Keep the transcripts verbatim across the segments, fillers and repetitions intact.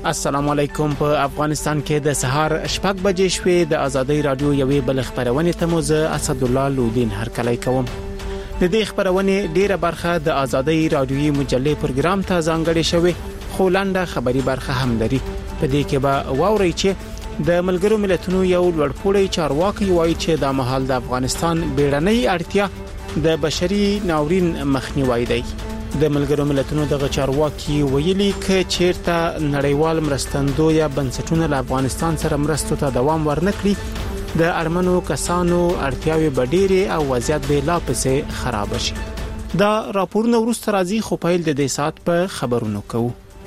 السلام علیکم. په افغانستان کې د سهار شپږ بجې شوې. د ازادۍ رادیو یوې بل خبرونه ته موزه اسد الله لودین هرکلی کوم. د دې خبرونه ډیره برخه د ازادۍ رادیوي مجلې پروګرام ته ځانګړې شوې، خو لنډه خبري برخه هم لري. په دې کې به واوري چې د ملګرو ملتونو یو لوړپوړی چارواکي وایي چې د مهال د افغانستان بیړنۍ اړتیا د بشري ناورین مخنیوي دی. د ملګرو ملتونو د چارواکي ویلي ک چیرته نړیوال مرستندو یا بنسټونه له افغانستان سره مرستو ته دوام ورنکړي، د ارمنو کسانو اړتیاوي بډيري او وضعیت به لا پسې خراب شي. دا راپورونه ورسته راځي، خو پیل د دې سات په خبرونو کوو.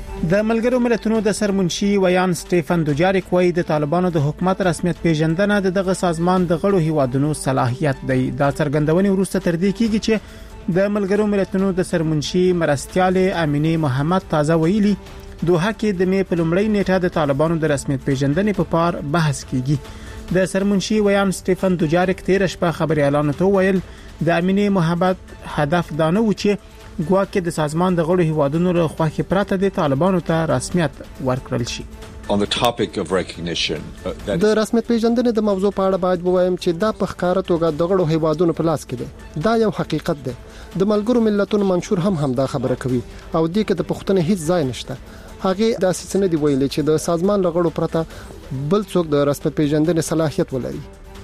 د ملګرو ملتونو د سرمنشي ویان سټيفن دوجاریک وایي د طالبانو د حکومت رسمیت پیژندنه د دغه سازمان د غړو هیوادونو صلاحیت دی. دا څرګندونې ورسته تر دې کېږي چې د ملګرو ملتونو د سرمنشي مرستيال امینه محمد تازه ویلي دوحه کې د می په لومړۍ نیټه د طالبانو د رسمیت پیژندنې په پار بحث کیږي. د سرمنشي ویان سټيفن دوجاریک تیر شپه خبري اعلان ته ویل د امینه محمد هدف دانه و چې ګواکې د سازمان د غړو هیوادونو له خواخې پراته د طالبانو ته رسمیت ورکړل شي. On the topic of recognition, uh, د رسمیت پیژندنې د موضوع په اړه باید ووایم چې دا په ښکاره توګه د غړو هیوادونو په لاس کې دی. دا یو حقیقت دی. د ملګرو ملتونو منشور هم هم دا خبره کوي او دې کې د پښتنې هیڅ ځای نشته. هغه د اساسي دی ویلي چې د سازمان لغړو پرته بل څوک د رسمیت پیژندنې صلاحیت ولري.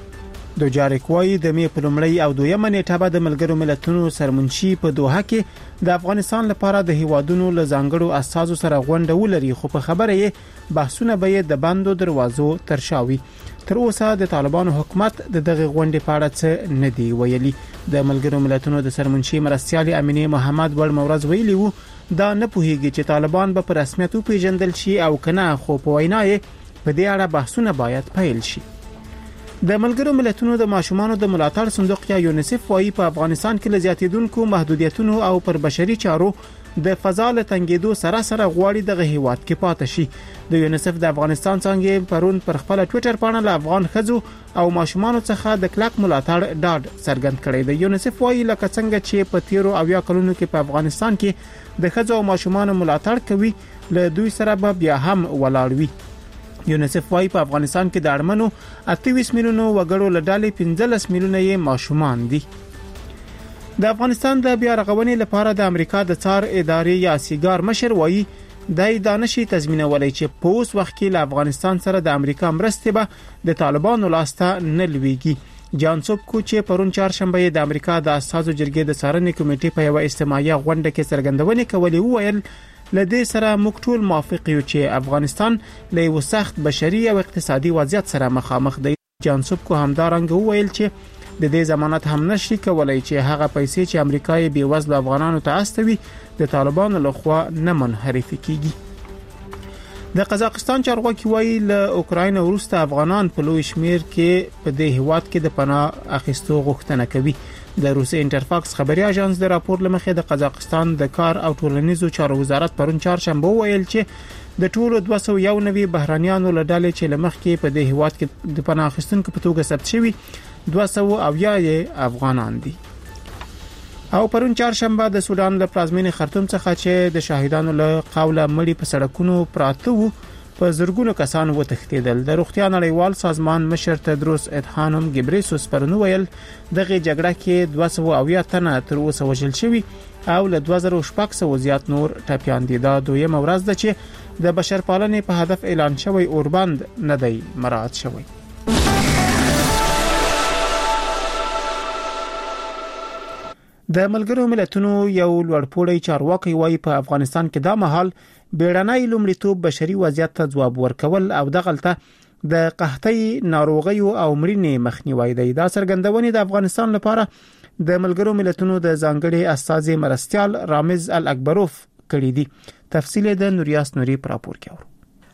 دوجاریک وایي د می په لومړۍ او دویمه نیټه به د ملګرو ملتونو سرمنشي په دوحه کې د افغانستان لپاره د هیوادونو له ځانګړو اساسو سره غونډه ولري، خو په خبره یې بحثونه به د بندو دروازو ترشاوي. تر اوسه د طالبانو حکومت د دغه غونډې په اړه څه نه دی ویلي. د ملګرو ملتونو د سرمنشي مرستيال امینه محمد ول مورز ویلي وو دا نه پوهیږي چې طالبان به په رسمیت پیژندل شي او کنه، خو په وینا یې په دې اړه بحثونه باید پیل شي. د ملګرو ملتونو د ماشومانو د ملاتړ صندوق یا یونیسف وايي په افغانستان کې لزیاتیدونکو محدودیتونو او پر بشري چارو د فضا له تنګېدو سره سره غواړي دغه هیواد کې پاتې شي. د یونیسف د افغانستان څنګه پرون پر خپل ټوئیټر باندې له افغان خزو او ماشومانو څخه د کلک ملاتړ ډاډ څرګند کړی دی. یونیسف وايي لکه څنګه چې په تیرو او یا کلونو کې په افغانستان کې د خزو او ماشومانو ملاتړ کوي، له دوی سره به بیا هم ولاړ وي. یونیسف وايي په افغانستان کې د ارمنو اته ویشت میلیونو وګړو له ډلې پنځلس میلیونه یې ماشومان دي. د افغانستان د بیا رغونې لپاره د امریکا د څار ادارې یا سیګار مشر وايي د دانشي تضمینولای چې په اوس وخت کې له افغانستان سره د امریکا مرستې به د طالبانو لاسته نه لويږي. جان سوبکو چې پرون چهارشنبه د امریکا د اساسو جرګې د څارنې کمیټې په یو اجتماعي غونډه کې څرګندونې کولې وویل لدې سره موږ ټول موافق یو چې افغانستان له یو سخت بشري او اقتصادي وضعیت سره مخامخ دی. جان سوبکو همدارنګه وویل چې د دې ضمانت هم نشي کولای چې هغه پیسې چې امریکا یې بې وزله افغانانو ته استوي د طالبانو لخوا نه منحرف کیږي. د قزاقستان چارواکي وایي له اوکراین وروسته افغانان په لوی شمیر کې په دې هیواد کې د پناه اخیستو غوښتنه کوي. د روسي انټرفاکس خبري اژانس د راپور لمخې د قزاقستان د کار او ټولنیزو چارو وزارت پرون چهارشنبه ویل چې د ټولو دوه سوه یو نوي بهرانيانو له ډلې چې لمخ کې په دې هیواد کې د پناه اخیستونکو په توګه ثبت شوي دوه سوه او یې افغانان دي. او پرون چهارشنبه د سودان له پلازمینې خرطوم څخه چې د شاهدانو له قوله مړي په سړکونو پراته وو په زرګونو کسان وتښتیدل. د روغتیا نړیوال سازمان مشر تدروس ادحانوم ګبریسوس پرون ویل دغه جګړه کې دوه سوه او یې تنه تر اوسه وژل شوي او له دوه زره شپږ سوه زیات نور ټپیان دي. دا دویمه ورځ ده چې د بشرپالنې په هدف اعلان شوی اوربند نه دی مراعات شوی. د ملګرو ملتونو یو لوړپوړی چارواکي وایي په افغانستان کې دا مهال بیړنۍ لومړیتوب بشري وضعیت ته ځواب ورکول او دغلطه د قحطۍ ناروغي او مړینې مخنیوي دی. دا څرګندونې د افغانستان لپاره د ملګرو ملتونو د ځانګړي استازي مرستيال رامز الاکبروف کړی دی. تفصیل د نوریاس نوري پر راپور کې اورو.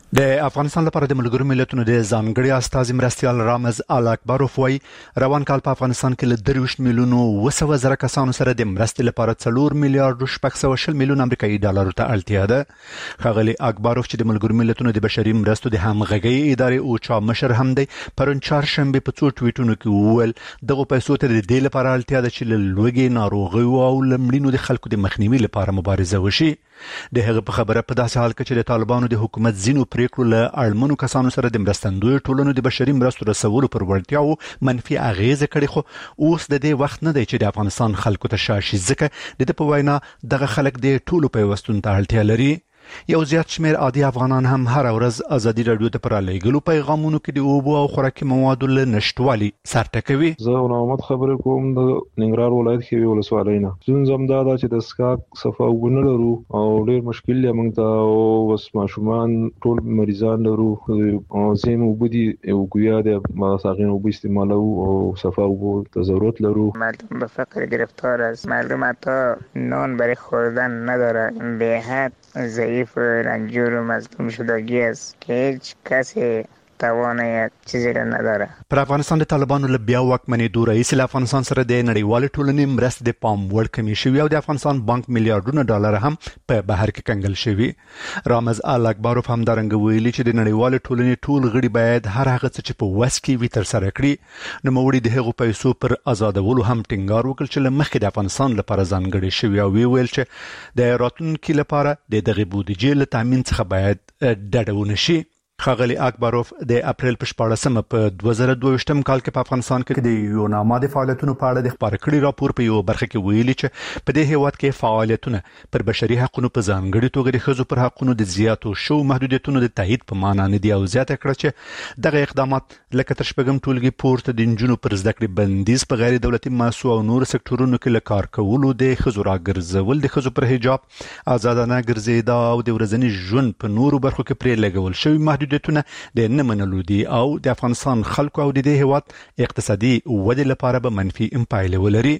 د افغانستان لپاره د ملګرو ملتونو د ځانګړي استازي مرستیال رامز ال اکبروف وایي روان کال په افغانستان کې له درویشت میلیونو وسوه زره کسانو سره د مرستې لپاره څلور میلیارډ شپږ سوه شل میلیون امریکایي ډالرو ته اړتیا ده. ښاغلي اکبروف چې د ملګرو ملتونو د بشري مرستو د همغږۍ ادارې اوچا مشر هم دی پرون چهارشنبه په څو ټویټونو کې وویل دغه پیسو ته د دې لپاره اړتیا ده چې له لوږې ناروغیو او له مړینو د خلکو د مخنیوي لپاره مبارزه وشي. د هغه په خبره په داسې حال کې چې د طالبانو د حکومت ځینو پریکړو له اړمنو کسانو سره د مرستندوی ټولنو د بشري مرستو رسولو پر وړتیاو منفي اغیزه کړې خو اوس د دې وخت نه دی چې د افغانستان خلکو ته شاشي ځکه د دې په وینا دغه خلک د ټولو پیوستون ته اړتیا لري. یو زیات شمیر عادي افغانان هم هر ورځ ازادي رادیو ته پر لېګلو پیغامونو کې د اوبو او خوراکي موادو له نشټوالي سرټکوي. زه نومت خبره کوم د ننګرهار ولایت کې ولسوالۍ نه زون زمدا دا چې د سکاک صفه وګڼل لرو او ډېر مشکل یې موږ ته او وس ماشومان ټول مریضان لرو او زم وبدي او ګویا د ما ساغین وب استعمالو او صفه وبو ته ضرورت لرو. مردم به فقر گرفتار است. مردم حتی نان برای خوردن ندارند. به حد ضعیف رنجور و مظلوم شدگی است که هیچ کسی توانایت چیزی را نداره. پر افغانستان د طالبانو له بیا واکمنېدو رئیس له افغانستان سره د نړیوالې ټولنې مرستې د پام وړ کمې شوې او د افغانستان بانک میلیارډونه ډالر هم په بهر کې کنګل شوي. رامز ال اکبروف هم دارنګ ویلي چې د نړیوالې ټولنې ټول غړي باید هر هغه څه چې په وس کې وي ترسره کړي. نوموړي د هغو پیسو پر آزادولو هم ټینګار وکړ چې له مخکې د افغانستان لپاره ځانګړي شوي او ویل چې د راتلونکي لپاره د دغه بودیجې له تامین څخه باید ډډه ونه شي. ښاغلي اکبروف د اپریل په شپاړسمه په دوه زره دوه ویشتم کال کې په افغانستان کې د یوناما د فعالیتونو په اړه د خبرو کړي راپور په یو برخه کې ویلي چې په دې هیواد کې فعالیتونه پر بشري حقوقو په ځانګړي توګه د ښځو پر حقوقو د زیاتو شو محدودیتونو د تایید په معنا نه دی او زیاته کړه چې دغه اقدامات لکه تر شپږم ټولګي پورته د نجونو پر زده کړې بندیز په غیر دولتي مؤسسو او نور سکتورونو کې له کار کولو د ښځو راګرځول د ښځو پر حجاب آزادانه ګرځېدا او د ورځني ژوند په نورو برخو کې پرې لګول شوی محدود د نه منلو دي او د افغانستان خلکو او د دې هیواد اقتصادي ودې لپاره به منفي امپایله ولري.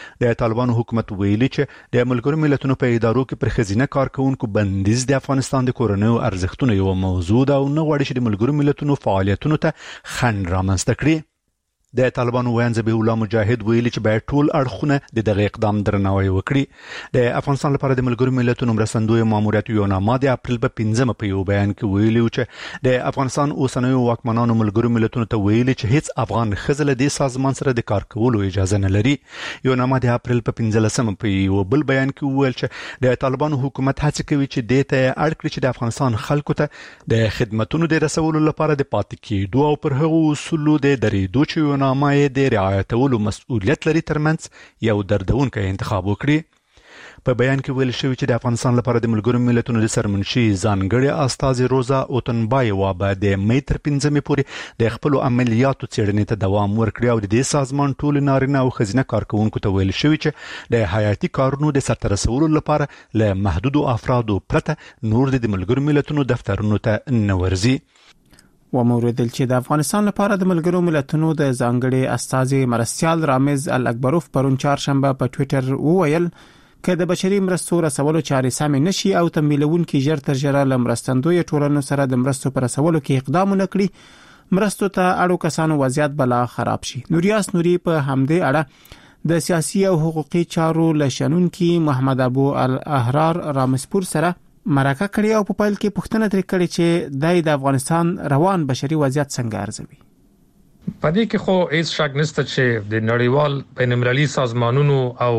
د طالبانو حکومت ویلي چې د ملګرو ملتونو په ادارو کې پر خزینه کارکونکو بندیز د افغانستان د کورنیو ارزښتونو یو موضوع ده او نه غواړي چې د ملګرو ملتونو فعالیتونو ته خنډ رامنځته کړي. د طالبانو ویان ذبیح الله مجاهد ویلي چې باید ټول اړخونه د دغه اقدام درناوی وکړي. د افغانستان لپاره د ملګرو ملتونو مرستندوی ماموریت یوناما د اپریل په پنځمه په یو بیان کې ویلي چې د افغانستان اوسنیو واکمنانو ملګرو ملتونو ته ویلي چې هیڅ افغان ښځه له دې سازمان سره د کار کولو اجازه نه لري. یوناما د اپریل په پنځلسمه په یو بل بیان کې وویل چې د طالبانو حکومت هڅه کوي چې د ته اړ کړي چې د افغانستان خلکو ته د خدماتو د رسولو لپاره د پاتې کېدو او پر هغو اصولو د درېدو چې نامه د رعایتولو مسؤلیت لري ترمنځ یو دردونکی انتخاب وکړي. په بیان کې ویل شوی چې د افغانستان لپاره د ملګرو ملتونو د سرمنشي ځانګړي استازي روزا اوتنبایوا به د مې تر پنځمې پورې د خپل عملیاتو څېړنې ته دوام ورکړي او د دې سازمان ټول نارینه او ښځینه کارکونکو ته ویل شوی چې د حیاتي کارونو د سرته رسولو لپاره له محدودو افرادو پرته نور د ملګرو ملتونو دفترونو ته نه ورځي. و موردل چې د افغانستان لپاره د ملګرو ملتونو د ځانګړي استازي مرستیال رامز ال اکبروف پرون چهارشنبه په ټوئیټر وویل چې د بشري مرستو رسولو چارې سم نشي او تمویلونکي ژر تر ژره لمرستندوی ټولنو سره د مرستو پر رسولو کې اقدام وکړي مرستو ته اړو کسانو وضعیت بلا خراب شي. نوریاس نوري په همدې اړه د سیاسي او حقوقي چارو لشنونکي محمد ابو الاحرار رامسپور سره مرکه کړی او په پایل کې پوښتنه ترې کړې چې د افغانستان روان بشري وضعیت څنګه ارزوي. په دې کې خو هیڅ شک نشته چې د نړیوال بین‌المللي سازمانونو او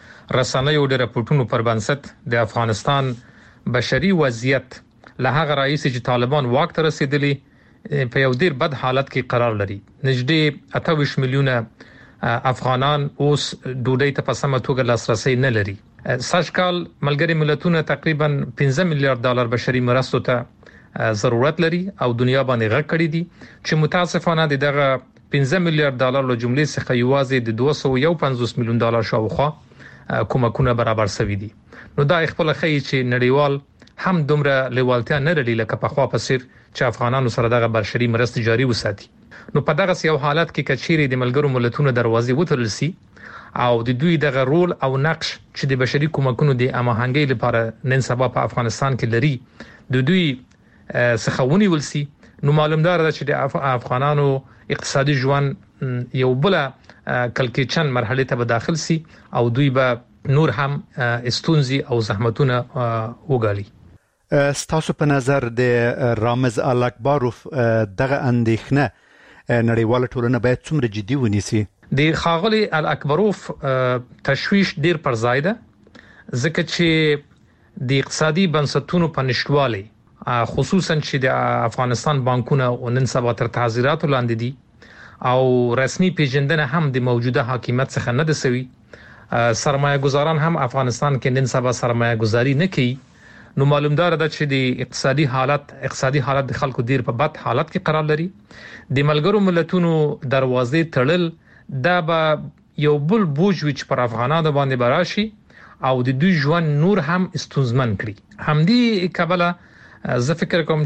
رسنیو د راپورټونو پر بنسټ د افغانستان بشري وضعیت له هغه رئیس چې طالبان واک ته رسیدلی په یو ډیر بد حالت کې قرار لري. نږدې اته ویشت میلیونه افغانان اوس ډوډۍ ته په سمه توګه لاسرسي نه لري. سږکال ملګري ملتونه تقریبا پنځه میلیارډ ډالر بشري مرستو ته ضرورت لري او دنیا باندې غږ کړی دي چې متاسفانه دغه پنځه میلیارډ ډالر له جملې څخه یوازې د دوه سوه یو پنځوس میلیون ډالر شاوخوا کومکونه برابر شوي دي. نو دا خپل خی چې نړیوال هم دومره لیوالتیا نه لري لکه په خوا په سر چې افغانانو سره دغه بشري مرستې جاري وساتي. نو په دغه یو حالت کې کچېری د ملګرو ملتونو دروازې وتړل سي او د دوی دغه رول او نقش چې د بشري کومکونو د اماهنګۍ لپاره نن سبا په افغانستان کې لري د دوی سخونی ولسی نو معلومدار ده چې د افغانانو اقتصادي ژوند یو بل کلکچن مرحله ته داخل سي او دوی به نور هم استونزي او زحمتونه وګالي. ستاسو په نظر د رامز الاکباروف دغه اندېښنه نړیواله ټولنه باید څومره جدي ونیسي؟ د خاغلی الاکباروف تشویش ډیر پر ځای ده ځکه چې د اقتصادي بنسټونو په نشټوالي خصوصا چې د افغانستان بانکونه نن سبا تر تعزیرات لاندې دي او رسمي پیژندنه هم د موجوده حکومت څخه نه ده سوي. سرمایه گذاران هم افغانستان کې نن سبا سرمایه گذاري نه کوي. نو معلومدار ده چې د اقتصادي حالت اقتصادي حالت د خلکو ډیر په بد حالت کې قرار لري. د ملګرو ملتونو دروازې تړل دا به یو بل بوج وچ پر افغانانو باندې براشي او د دوی ژوند نور هم استونزمن کړي. همدی کبله زه فکر کوم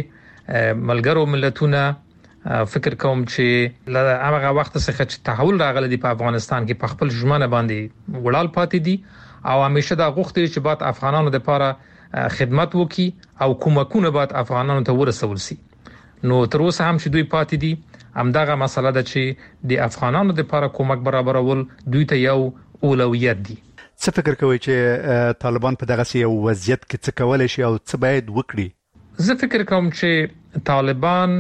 چې ملګرو ملتونه فکر کوم چې له هغه وخت څخه چې تحول راغلی دی په افغانستان کې په خپل ژمنه باندې وړال پاتې دي او همیشه دا غوښتي چې بعد افغانانو لپاره خدمت وکي او کومکونه بعد افغانانو ته ورسول شي. نو تر اوسه هم چې دوی پاتې دي همدغه مسله ده چې د افغانانو لپاره کومک برابرول دوی ته یو اولویت دي. څه فکر کوئ چې طالبان په دغه یو وضعیت کې څه کولای شي او څه باید وکړي؟ زه فکر کوم چې طالبان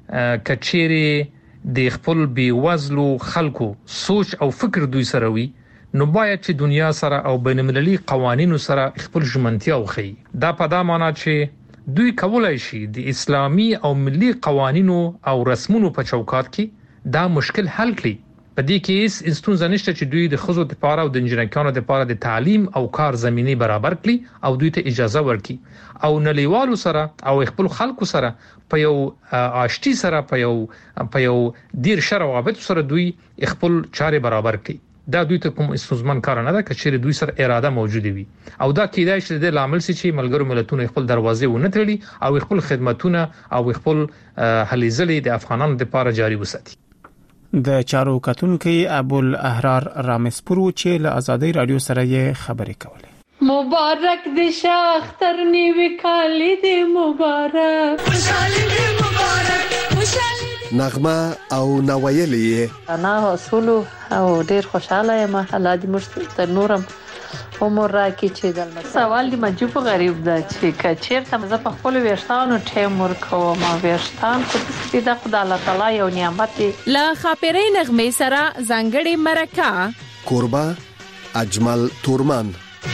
کچيري د خپل بیوزلو خلکو سوچ او فکر دوی سره وي نو باید چې دنیا سره او بین المللي قوانینو سره خپل ژمنتیا وخی. دا په دا معنی چې دوی کولای شي د اسلامي او ملي قوانینو او رسمونو په چوکاټ کې دا مشکل حل کړي. په دې کې هیڅ استونزه نشته چې دوی د خزو لپاره او د انجنیرانو لپاره د تعلیم او کار زمينه برابر کړي او دوی ته اجازه ورکړي او نړیوالو سره او خپل خلکو سره په یو آشتی سره په یو په یو ډیر شروابط سره دوی خپل چارې برابر کړي. دا دوی ته کوم استونزمن کار نه ده چې دوی سره اراده موجوده وي او دا کیدای شي د لامل سي چې ملګرو ملتونو خپل دروازې ونه تړي او خپل خدماتونه او خپل هلې ځلې د افغانانو لپاره جاري وساتي. د چارو کتونکو ابوالاحرار رامسپور چې له آزادۍ رادیو سره یې خبرې کولې. مبارک دې شاختر نیوي کالی دې مبارک خوشالي دې مبارک خوشالي نغمه او نوایلې انا اصول او ډیر خوشاله یم الله دې مشت تر نورم عمر راکې چې دلته سوال دی مجبور غریب ده چې کچیر ته زه په خپل ویشتانو ټیم ورکوم ما ویشتان چې د خدای الله تعالی یو نعمت دی. لا خاپری نغمه سره زنګړې مرکه کوربه اجمل تورمان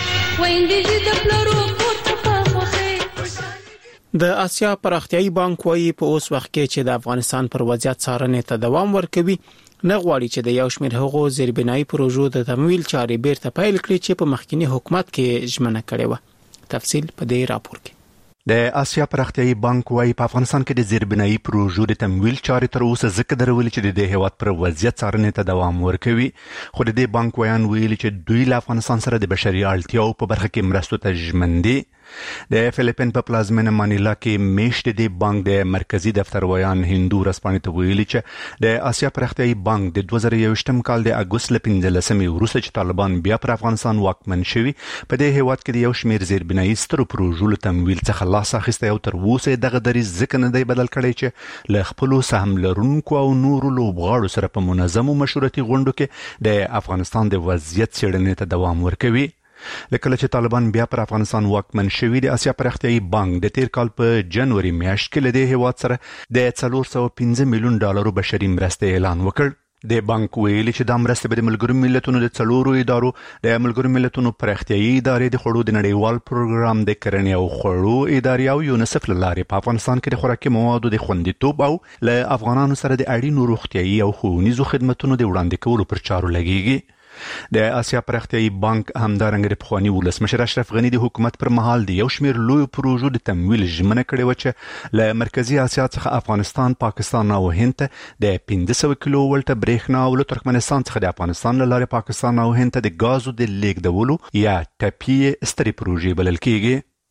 ویندې د پلرو د آسیا پراختیایي بانک وايي په اوس وخت کې چې د افغانستان پر وضعیت څارنې ته دوام ورکوي نه غواړي چې د یو شمېر هغو زیربنایي پروژو د تمویل چارې بیرته پیل کړي چې په مخکینی حکومت کې ژمنه کړې و. تفصیل په دې راپور کې. د آسیا پراختیایي بانک وايي په افغانستان کې د زیربنایي پروژو د تمویل چارې تر اوسه ځکه درولې چې د هیواد پر وضعیت څارنې ته دوام ورکوي خو د دې بانک ویان ویلي چې دوی له افغانستان سره د بشري اړتیاو په برخه کې مرستو ته ژمن دي. د فلیپین په پلازمینه مانیلا کې میشت د بانک د مرکزی دفتر ویان هندو رسپانې ته ویلي چې د آسیا پراختیایي بانک د دوه زره یوویشتم کال د اګوست ل پنځلسمې وروسته چې طالبان بیا پر افغانستان واکمن شوي په دې هیواد کې د یو شمېر زیربنایي سترو پروژو له تمویل څخه لاس اخیستی او تر اوسه دغه دریځ ځکه نه دی بدل کړی چې له خپلو سهم لرونکو او نورو لوبغاړو سره په منظمو مشورتي غونډو کې د افغانستان د وضعیت څېړنې ته دوام ورکوي. لکه چې طالبان بیا پر افغانستان واکمن شوي د آسیا پراختیایي بانک د تیر کال په جنوري میاشت کې له دې هیواد سره د څلور سوه پنځه میلیون ډالرو بشري مرستې اعلان وکړ. د بانک ویلي چې دا مرستې به د ملګرو ملتونو د څلورو ادارو د ملګرو ملتونو پراختیایي ادارې د خوړو د نړیوال پروګرام د کرنې او خوړو ادارې او یونیسف له لارې په افغانستان کې د خوراکي موادو د خوندیتوب او له افغانانو سره د اړینو روغتیایي او ښوونیزو خدماتونو د وړاندې کولو پر چارو لګیږي. د آسیا پراختیایي بانک همدارنګه د پخواني ولسمشر اشرف غني د حکومت پر مهال د یو شمېر لوی پروژو د تمویل ژمنه کړې و چې له مرکزی آسیا څخه افغانستان، پاکستان او هند ته د پنځه سوه کیلو ولټه برېښنا او له ترکمنستان څخه د افغانستان له لارې پاکستان او هند ته د ګازو د لیږدولو یا ټپي سترې پروژې بلل کېږي.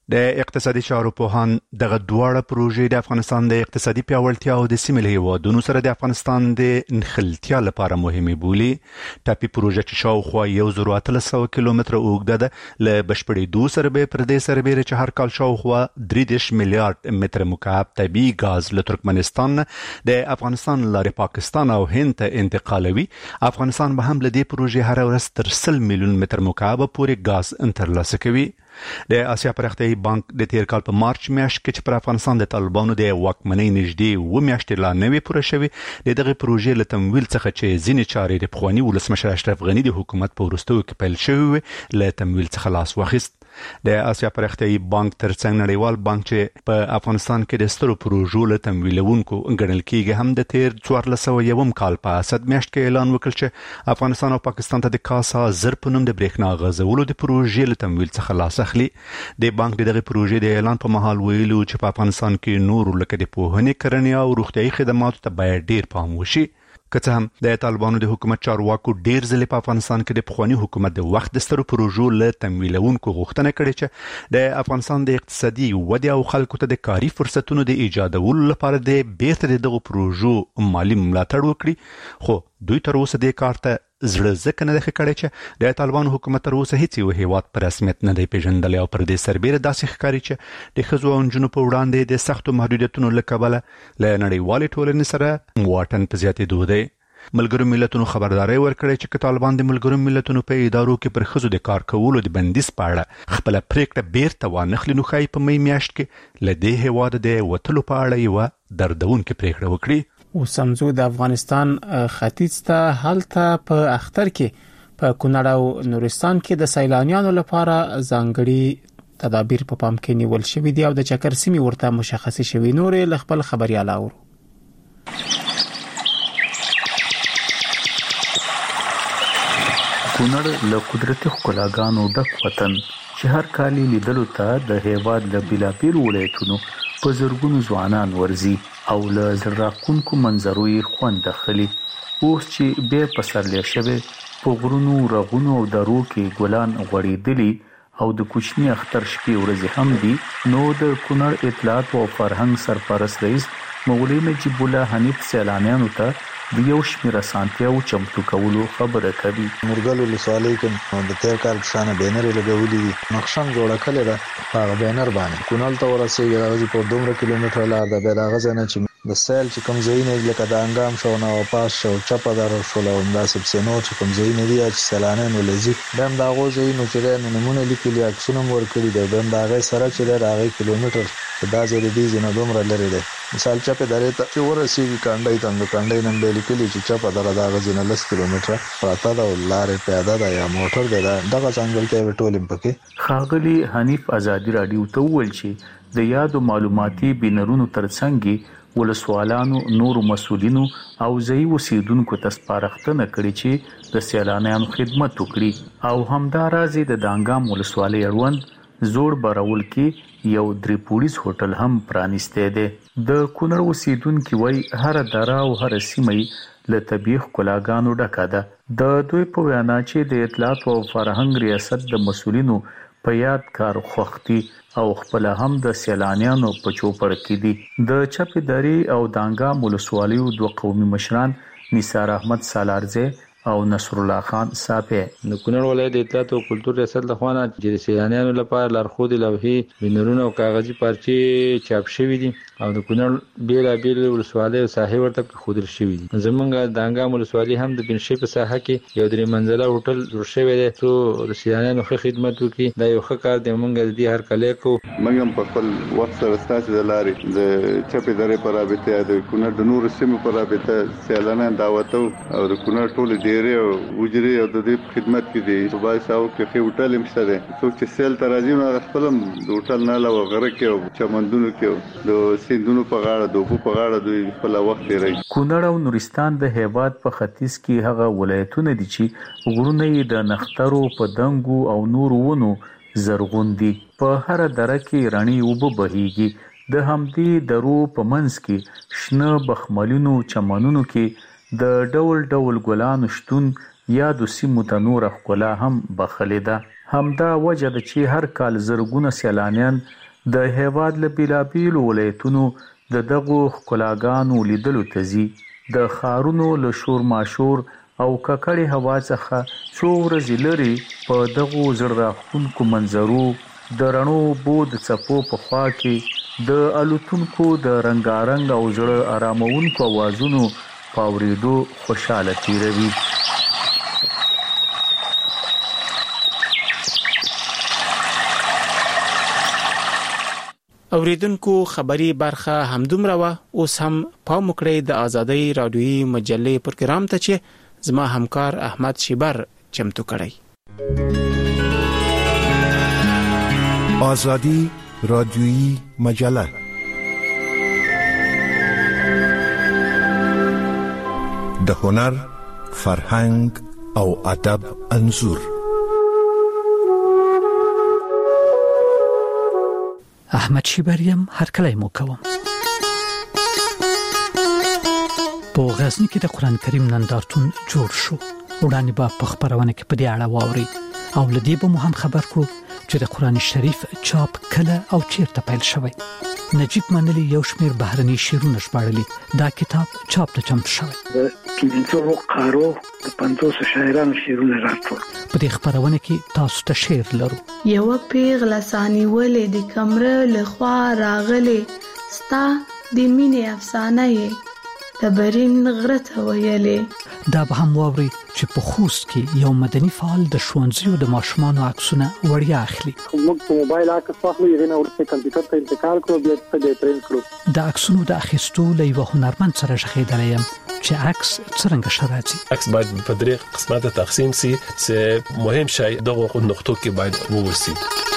د اقتصادي چارو پوهان دغه دواړه پروژې د افغانستان د اقتصادي پیاوړتیا او د سیمې له هیوادونو سره د افغانستان د نښلتیا لپاره مهمه بولي. ټاپي پروژه چې شاوخوا یو زر اتلس سوه کیلومتره اوږده ده له بشپړېدو سره به پر دې سربېره چې هر کال شاوخوا درې دېرش میلیارډ متر مکعب طبیعي ګاز له ترکمنستان د افغانستان لارې پاکستان او هند ته انتقالوي. افغانستان به هم له دې پروژې هر ورځ تر سل میلیون متر مکعب پورې ګاز ترلاسه کوي. د آسیا پرختیايي بانک د تیر کال په مارچ میاشت کې چې پر افغانستان د طالبانو د واکمنۍ نږدې و میاشتې لا نوې پوره شوې د دغه پروژې له تمویل څخه چې ځینې چارې د پخواني ولسمشر اشرف غني د حکومت په وروستیو کې پیل شوې له تمویل څخه لاس واخیست. د آسیا پرختیايي بانک ترڅنګ نړیوال بانک چې په افغانستان کې د سترو پروژو له تمویلونکو ګڼل کېږي هم د تیر څوارلس سوه یوم کال په اسد میاشت کې اعلان وکړ چې افغانستان او پاکستان ته د کاسا زر په نوم د برېښنا غځولو د پروژې له تمویل څخه لاس اخلي. د بانک دغه پروژې د اعلان په مهال ویلو چې په افغانستان کې نور لکه د پوهنې کرنې او روغتيایي خدماتو ته باید ډیر پام وشي. که څه هم د طالبانو د حکومت چارواکو ډیر ځله په افغانستان کې د پخوانی حکومت د وخت د سترو پروژو له تمویلونکو غوښتنه کړې چې د افغانستان د اقتصادي ودې او خلکو ته د کاري فرصتونو د ایجادولو لپاره د بیرته دغه پروژو مالی ملاتړ وکړي، خو دوی تر اوسه د کار ته زړه ځکه نه ده کړی چې د طالبانو حکومت تر اوسه هیڅ یو هیواد په رسمیت نه دی پیژندلی او پر دې سربېره داسې ښکاري چې د ښځو او نجونو په وړاندې د سختو محدودیتونو له کبله له نړیوالې ټولنې سره واټن په زیاتېدو دی. ملګرو ملتونو خبرداري ورکړې چې طالبان د ملګرو ملتونو په ادارو کې پر ښځو د کار کولو د بندیز په اړه خپل پریکړه بیرته وانخلي، نو ښایي په می میاشت کې له دې هیواده د وتلو په اړه یوه دردونکې پریکړه وکړي. وسمزو د افغانستان ختیځ ته هلته په اختر کې په کونړ او نورستان کې د سیلانیانو لپاره ځانګړي تدابیر په پام کې نیول شوې دي او د چکر سیمې ورته مشخص شوې. نورې ل خپل خبريال اورو. کونړ له قدرتي ښکلاګانو ډک وطن چې هر کال لیدلو ته د هیواد له بیلابیلو ولایتونو په زرګونو ځوانان ورځي او له زړه منظرو یې خوند اخلي. اوس چې بیا پسرلی شوی په غرونو رغونو او درو کې ګلان غوړېدلي او د کوچني اختر شپې ورځې هم دي، نو د کونړ اطلاعات او فرهنګ سرپرست رئیس مولوي نجیب الله حنیف سیلانیانو ته د یو شمېر اسانتیاوو چمتو کولو خبره کوي. نورګل ولسوالۍ کې د تیر کال په شانه بینر لګولي دي، نقشه جوړه کړې ده په هغه بینر باندې. کونړ ته ورسېږي راځي په دومره کیلومتر لار ده، بیا د هغه ځای نه چې د سیل چې کوم ځایونه لکه د انګام شو، نوپاس شو، چپه دره شو، او همداسې پسې نور چې کوم ځایونه دي چې سیلانیان ولځي، بیا هم د هغو ځایونو چې دی نو نومونه لیکلي، عکسونه هم ورکړي دي، بیا هم د هغې سره چې دی د هغې کیلومتر چې دا ځای د دې ځای نه دومره لرې دی. مثال چپې درې ته چې ورسېږي کانډۍ ته، د کانډۍ نه بیا لیکلي چې چپه دره د هغه ځای نه لس کیلومتره پراته ده او لارې پیاده ده یا موټر دی، دغه ځانګړتیاوې ټولې پکې. ښاغلي حنیف ازادي راډیو ته وویل چې د یادو معلوماتي بینرونو ترڅنګ ولسوالانو نورو مسؤلینو او ځایي اوسیدونکو ته سپارښتنه کړې چې د سیلانیانو خدمت وکړي او همداراز د دانګام ولسوالۍ اړوند زوړ برول کې یو درې پوړیز هوټل هم پرانیستی دی. د کونړ اوسیدونکي وایي هره دره او هره سیمه له طبیعي ښکلاګانو ډکه ده. د دوی په وینا چې د اطلاعات او فرهنګ ریاست د مسؤلینو په یاد کار خوختي او خپل هم د سیلانیانو په چوپړ کې دي. د چپې درې او دانګام ولسوالیو دوه قومي مشران نثار احمد سالارزی او نصر الله خان صافی د کونړ ولایت د اطلاعات او کلتور ریاست لخوا نه چې د سیلانیانو لپاره لارښودې لوحې، بینرونه او کاغذي پارچې چاپ شوي دي او د کونړ بیلابیل ولسوالۍ او ساحې ورته ښودل شوي دي. زمونږ د انګام ولسوالۍ هم د بنشي په ساحه کې یو درې منزله هوټل جوړ شوی دی څو د سیلانیانو ښه خدمت وکړي. دا یو ښه کار دی، موږ د دې هرکلی کوو. موږ هم په خپل وخت سره ستاسې د لارې د چپې درې په رابطه یا د کونړ د نورو سیمو په رابطه سیلانیان دعوتو او د کونړ ټولې ډیرې او وجري او د دې خدمت کې دي. صبح ساو کې خې هوټل هم شته، څوک چې سیل ته راځي نو خپل هم د هوټل نه علاوه غره کې او چمندونو کې د سیندونو په غاړه د اوبو په غاړه دوی خپل وخت تیروي. کونړ او نورستان د هیواد په ختیځ کې هغه ولایتونه دي چې غرونه یې د نښترو په دنګو او نورو ونو زرغون دي. په هر دره کې رڼې اوبه بهیږي. د همدې درو په منځ کې شنه بخملونو چمنونو کې د ډول ډول ګلانو شتون یادو سیمو ته نور ښکلا هم بخلې ده. همدا وجه ده چې هر کال زرګونه سیلانیان د هیواد له بیلابیلو ولایتونو د دغو ښکلاګانو لیدلو ته ځي. د ښارونو له شور ماشور او ککړې هوا څخه څو ورځې لرې په دغو زړه راښکونکو منظرو د رڼو اوبو د څپو په خوا کې د الوتونکو د رنګارنګ او زړه آرامونکو اوازونو په اورېدو خوشاله تیروي. اوریدونکو خبری برخه همدومره و. اوس هم پام وکړئ د آزادۍ رادیویي مجلې پروګرام ته چې زما همکار احمد شیبر چمتو کړی. آزادی رادیویی مجله د هنر، فرهنګ او ادب انځور. احمد شیبریم هر کله مو کوم. په غزنی کې د قران کریم نندارتون جوړ شو. وړاندې به په خبرونه کې په دې اړه واوري او لدی به مو هم خبر کړو چې د قران شریف چاپ کله او چیرته پیل شوی. نجیب منلی یو شمیر بهرني شیرونه ژباړلي. دا کتاب چاپ ته چمتو شوی. د پنځو قارو د پنځوس شاعرانو شیرونه راټول. په دې خبرونه کې تاسو ته شعر لرو. یو پیغله سانی ولې د کمره لخوا راغله ستا د مینې افسانه یې تبرین غرته ویلې. دا به هم واوري چې په خوست کې یو مدني فعال د ښوونځیو د ماشومانو عکسونه وړیا اخلي. موږ په موبایل عکس واخلو یې نه ورته کمپیوټر ته انتقال کړو بیا په دې پرینټ کړو. د عکسونو د اخیستو له یو هنرمند سره ژغېدلی یم چې عکس څرنګه شراځي. عکس باید په درې قسمه تقسیم سي چې مهم شی دغه نقطو کې باید ووسی.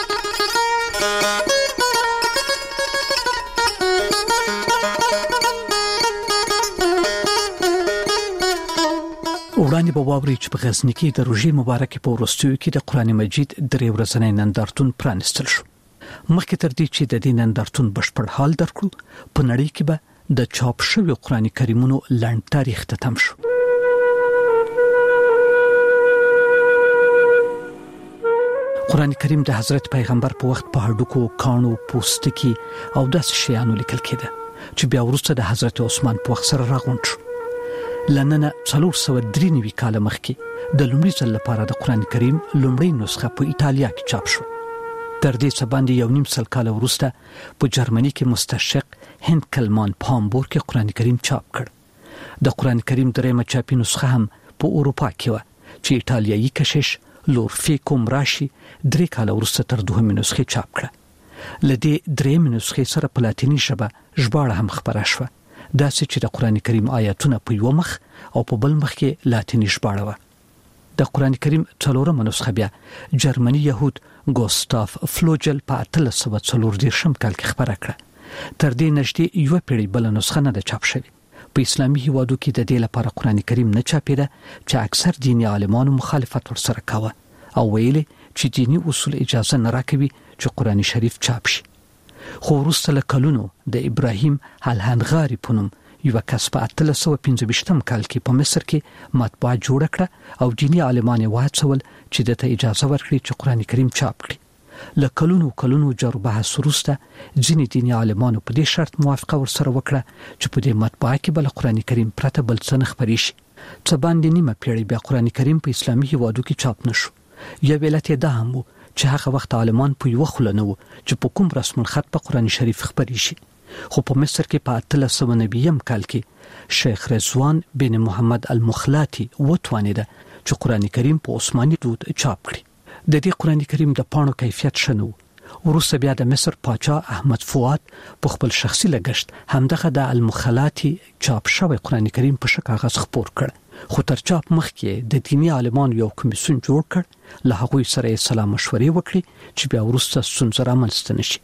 وړاندې به واوري چې په غزنی کې د روژې مبارکې په وروستیو کې د قران مجید درې ورځنی نندارتون پرانستل شو. مخکې تر دې چې د دې نندارتون بشپړ حال درکړو، په نړۍ کې به د چاپ شوی قران کریمونو لنډ تاریخ ته تم شو. قران کریم د حضرت پیغمبر په وخت په هډوکو، کانو، پوستکي او داسې شیانو لیکل کېده چې بیا وروسته د حضرت عثمان په وخت سره راغونډ شو. لننه څلور سوه درې نوي کاله مخکې د لومړي ځل لپاره د قران کریم لومړی نسخه په ایتالیا کې چاپ شو. تر دې څه باندې یو نیم سل کاله وروسته په جرمني کې مستشرق هند کلمان په هامبورګ کې قران کریم چاپ کړ. د قران کریم درېمه چاپي نسخه هم په اروپا کې و چې ایتالیایی کشیش لورفیکو مراشي درې کاله وروسته تر دوهمې نسخې چاپ کړه. لدې درېمې نسخې سره په لاتینی ژبه ژباړه هم خبره شوه، داسې چې د قران کریم آیاتونه په یو مخ او په بل مخ کې لاتینی ژباړه وه. د قران کریم څلورمه نسخه بیا جرمني يهود ګوستاف فلوجل په اتلس سوه څلور دېرشم کال کې خبره کړه. تر دې نږدې یوه پیړۍ بله نسخه نه ده چاپ شوې. په اسلامي هیوادو کې د دې لپاره قران کریم نه چاپېده چې اکثر دیني عالمانو مخالفت ورسره کاوه او ویلي چې دینی اصول اجازه نه راکوي چې قران شریف چاپ شي. خو وروسته له کلونو د ابراهیم الهنغاري په نوم یو کس په اتلس سوه پنځه ویشتم کال کې په مصر کې مطبعه جوړه کړه او دیني عالمان یې وهڅول چې دته اجازه ورکړي چې قران کریم چاپ کړي. له کلونو کلونو جر بحث وروسته ځینې دیني عالمانو په دې شرط موافقه ورسره وکړه چې په دې مطبعه کې بل قران کریم پرته بل څه نه خپرې شي. څه باندې نیمه پیړۍ بیا قران کریم په اسلامي هیوادو کې چاپ نشو. یو علت یې دا هم و چې هغه وخت عالمان په یو خله نه و چې په کوم رسم الخط په قران شریف خبرې شي. خو په مصر کې په اتلس سوه نویم کال کې شیخ رضوان بن محمد المخلاتی وتوانیده چې قران کریم په عثماني دود چاپ کړي. د دې قران کریم د پاڼو کیفیت شنو. وروسته بیا د مصر پاچا احمد فؤاد په خپل شخصي لګښت همدغه د المخلاتی چاپ شوی قران کریم په ښه کاغذ خپور کړ. خو تر چاپ مخکې د دیني عالمانو یو کمیسیون جوړ کړ، له هغوی سره یې سلا مشورې وکړي چې بیا وروسته ستونزه رامنځته نه شي.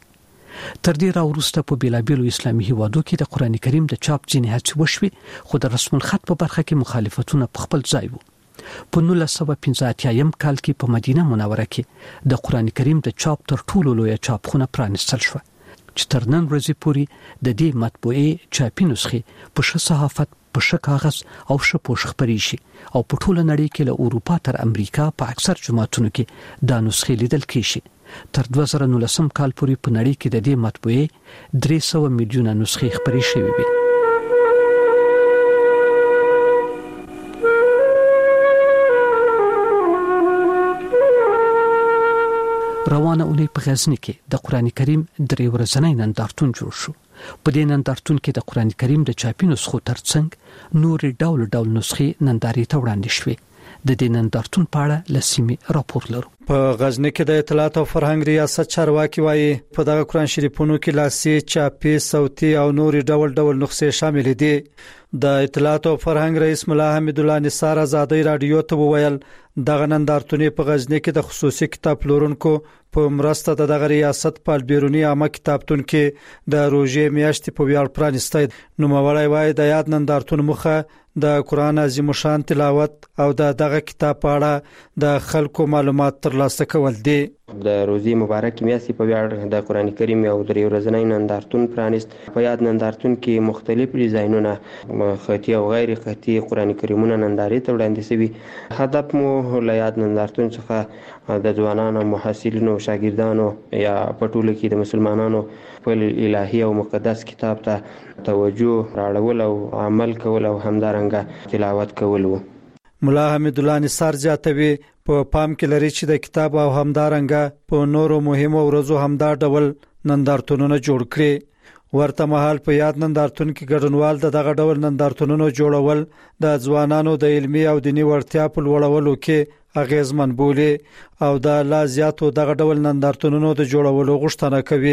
تر دې را وروسته په بیلابیلو اسلامي هیوادو کې د قران کریم د چاپ ځینې هڅې وشوې، خو د رسم الخط په برخه کې مخالفتونه په خپل ځای وو. په نولس سوه پنځه اتیایم کال کې په مدینه منوره کې د قران کریم د چاپ تر ټولو لویه چاپخونه پرانستل شوه چې تر نن ورځې پورې د دې مطبوعې چاپي نسخې په ښه صحافت په ښه کاغذ او ښه پوښ خپرې شي او په ټوله نړۍ کې له اروپا تر امریکا په اکثر جماعتونو کې دا نسخې لیدل کېږي. تر دوه زره نولسم کال پورې په نړۍ کې د دې مطبوعې درې سوه میلیونه نسخې خپرې شوې وي. روانه اونۍ په غزنی کې د قران کریم درې ورځنی نندارتون جوړ شو. په دې نندارتون کې د قران کریم د چاپي نسخو ترڅنګ نور ډول ډول نسخې نندارې ته وړاندې شوې. د دې نندارتون په اړه لسیمه راپور لرو. په غزنی کې د اطلاعات او فرهنګ ریاست چارواکي وایي په دغه قران شریفونو کې لاسي، چاپي، صوتي او نور ډول ډول نسخې شامل دي. د اطلاعات او فرهنګ رئیس ملا حمید الله نثار آزادۍ رادیو ته وویل دغه نندارتونې په غزنی کې د خصوصي کتاب پلورونکو په مرسته د دغه ریاست په بیرونی عامه کتابتون کې د روزې میاشتې په ویاړ پرانیستی. نوموړی وایي د یاد نندارتون مخه د قران عظیم شان تلاوت او د دغه کتاب په اړه د خلکو معلومات ترلاسه کول دي. د روزي مبارک میاشتې په ویاړ د قران کریم یو درې ورځنی نندارتون پرانیست. په یاد نندارتون کې مختلف ډیزاینونه خطي او غیر خطي قران کریمونه نندارې ته وړاندې شوي. هدف مو له یاد نندارتون څخه د ځوانانو، محصلینو، شاګردانو یا په ټوله کې د مسلمانانو په الهي او مقدس کتاب ته توجه راړول او عمل کول او همدارنګه تلاوت کول وو. ملا حمید الله نثار زیاتوي په پام کې لري چې د کتاب او همدارنګه په نورو مهمو ورځو همدا ډول نندارتونونه جوړ کړي. ورته مهال په یاد نندارتون کې ګډونوال د دغه ډول نندارتونونو جوړول د ځوانانو د علمي او دینی وړتیا په لوړولو کې اغیزمن بولي او د لا زیاتو دغه ډول نندارتونونو د جوړولو غوښتنه کوي.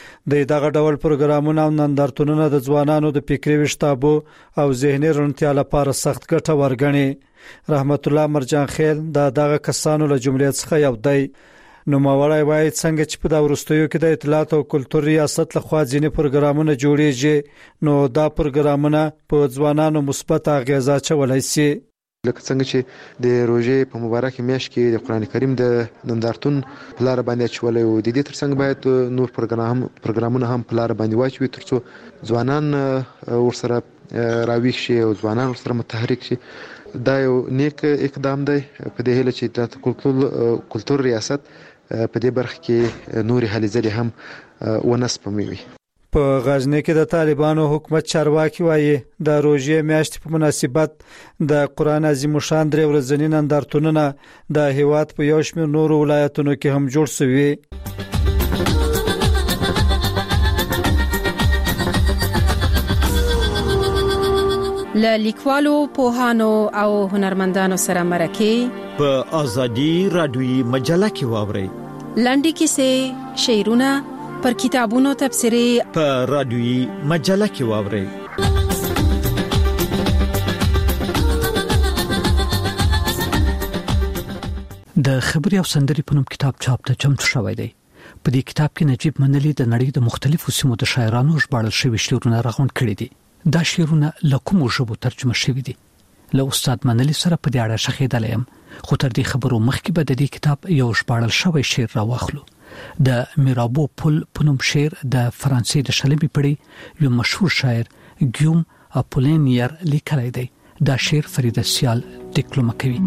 د دغه ډول پروګرامونو او نندارتونونو د ځوانانو د فکري وشتابو او ذهني رڼتیا لپاره سخت ګټه ورګڼي. رحمت الله مرجان خیل د دغه کسانو له جملې څخه یو دی. نو ماوړای وایي څنګه چې په دا ورستیو کې د اطلاعات او کلتور ریاست لخوا ځینې پروګرامونه جوړیږي نو دا پروګرامونه په ځوانانو مثبت اغیزه چولای شي. لکه څنګه چې د روزې په مبارک میاشت کې د قران کریم د نندارتون په لار باندې چولای او د دې ترڅنګ باید نور پروګرام پروګرامونه هم په لار باندې واچوي ترڅو ځوانان ورسره راویښ شي او ځوانان ورسره متحرک شي. دا یو نیک اقدام دی په دې هله چې د کلتور کلتور ریاست په دې برخه کې نوري هلې ځلې هم ونسپموي. په غزنی کې د طالبانو حکومت چارواکي وایي د روزې میاشتې په مناسبت د قران عظیم شان درې ورځنی نندارتونونه د هیواد په یو شمېر نورو ولایتونو کې هم جوړ شوي. له لیکوالو، پوهانو او هنرمندانو سره مرکه په ازادي رادیوي مجله کې واوري. لنډي کیسې، شعرونه، پر کتابونو تبصرې په رادیوي مجله کې واوري. د خبري او سندري په نوم کتاب چاپ ته چمتو شوی دی. په دې کتاب کې نجیب منلی د نړۍ د مختلفو سیمو د شاعرانو ژباړل شوي شعرونه راغونډ کړي دي. دا شعرونه له کومو ژبو ترجمه شوي دي. له استاد منلی سره په دې اړه شخېدل یم، خو تر دې خبرو مخکې به د دې کتاب یو ژباړل شوی شعر راوخلو. د میرابو پل په نوم شعر د فرانسې د شلمې پېړۍ یو مشهور شاعر ګیوم اپولینیر لیکلی دی. دا شعر فریده سیال تکلمه کوي.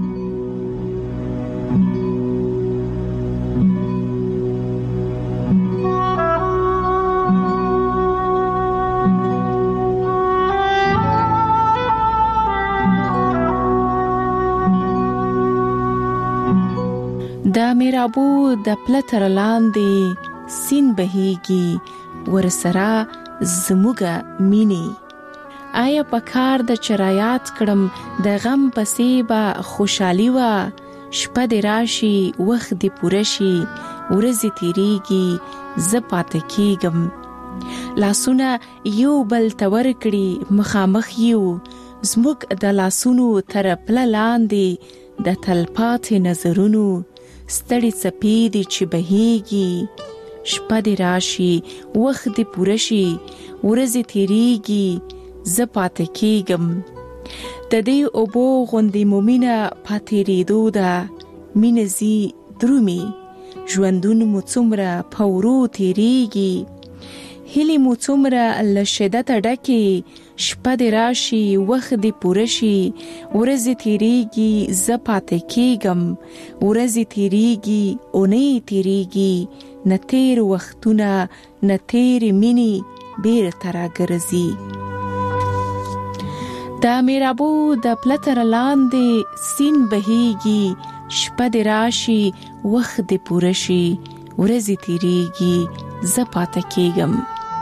د میرابو د پلتر لاندې سین بهيږي ورسره زموږه مینې. آیا پکار د چرایات کړم د غم پسې به خوشحالي وا، شپه د راشي وخت د پورشي ورځې تیریږي ز پاتې کېږم. لاسونه یو بل تور کړي مخامخ یو، زموږ د لاسونو تر پله لاندې د تلپاتې نظرونو ستړي څپې دي چې بهيږي، شپه دې راشي وخت دې پوره شي ورځې تیریږي زه پاتې کېږم. د دې اوبو غوندې مو مینه پاتېرېدو ده، مینه ځي درومي ژوندون مو څومره په ورو تیریږي. هلي مو څومره له شدت ډکه شپه د راشي وخت د پورشي ورځ تیریږي زپاتې کېګم ورځ تیریږي اونۍ تیریږي نتیر وختونه نتیر مینی بیر تراګرزي دا میرابو د پلتر لاندې سین بهيږي شپه د راشي وخت د پورشي ورځ تیریږي زپاتې کېګم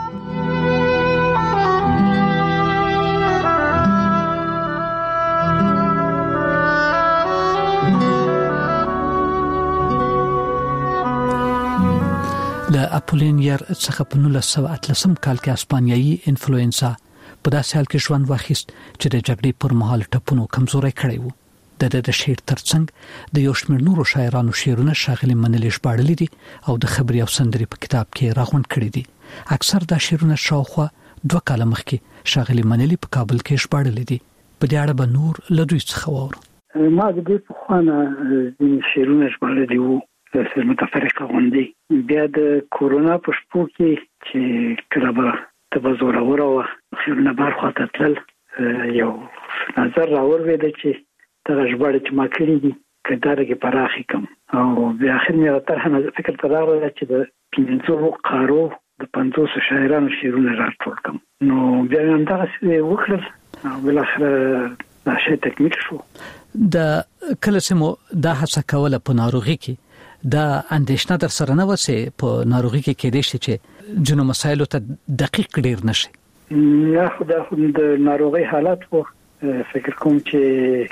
د اپولینیر څخه په نولس سوه اتلسم کال کې اسپانیایي انفلوئنسا په داسې حال کې ژوند واخیست چې د جګړې پر مهال ټپونو کمزوري کړی وو. د د شعر ترڅنګ د یو شمېر نورو شاعرانو شعرونه ښاغلي منلي ژباړلي دي او د خبري او سندري په کتاب کې راغونډ کړي دي. اکثر دا شعرونه شاوخوا دوه کاله مخکې ښاغلي منلي په کابل کې ژباړلي دي. په دې اړه به نور له دوی څخه واورو. ما د دې په خوانه د شعرونه ژباړلي وو سره متفرقه غونډې بیا د کورونا په شپو کې چې کله به تبزور اوره خیرونه برخه تتل یو نظر راوړې ده چې دا ژباړه چې ما کړې دي کډاره کې پراخي کم او بیا اخر مې راته هم فکر تدارو چې د پینځو قارو د پنځوس شاعرانو شعرونه راټول کم نو بیا هم دا څه وکړل او بل اخر دا شی تکمیل شو. د کله چې مو دا هڅه کوله په ناروغي کې دا اندېښنه در سره نه وسه په ناروغي کې کې دي چې جنو مسایلو ته دقیق ډیر نشي. نه خدا خو د ناروغي حالت وو فکر کوم چې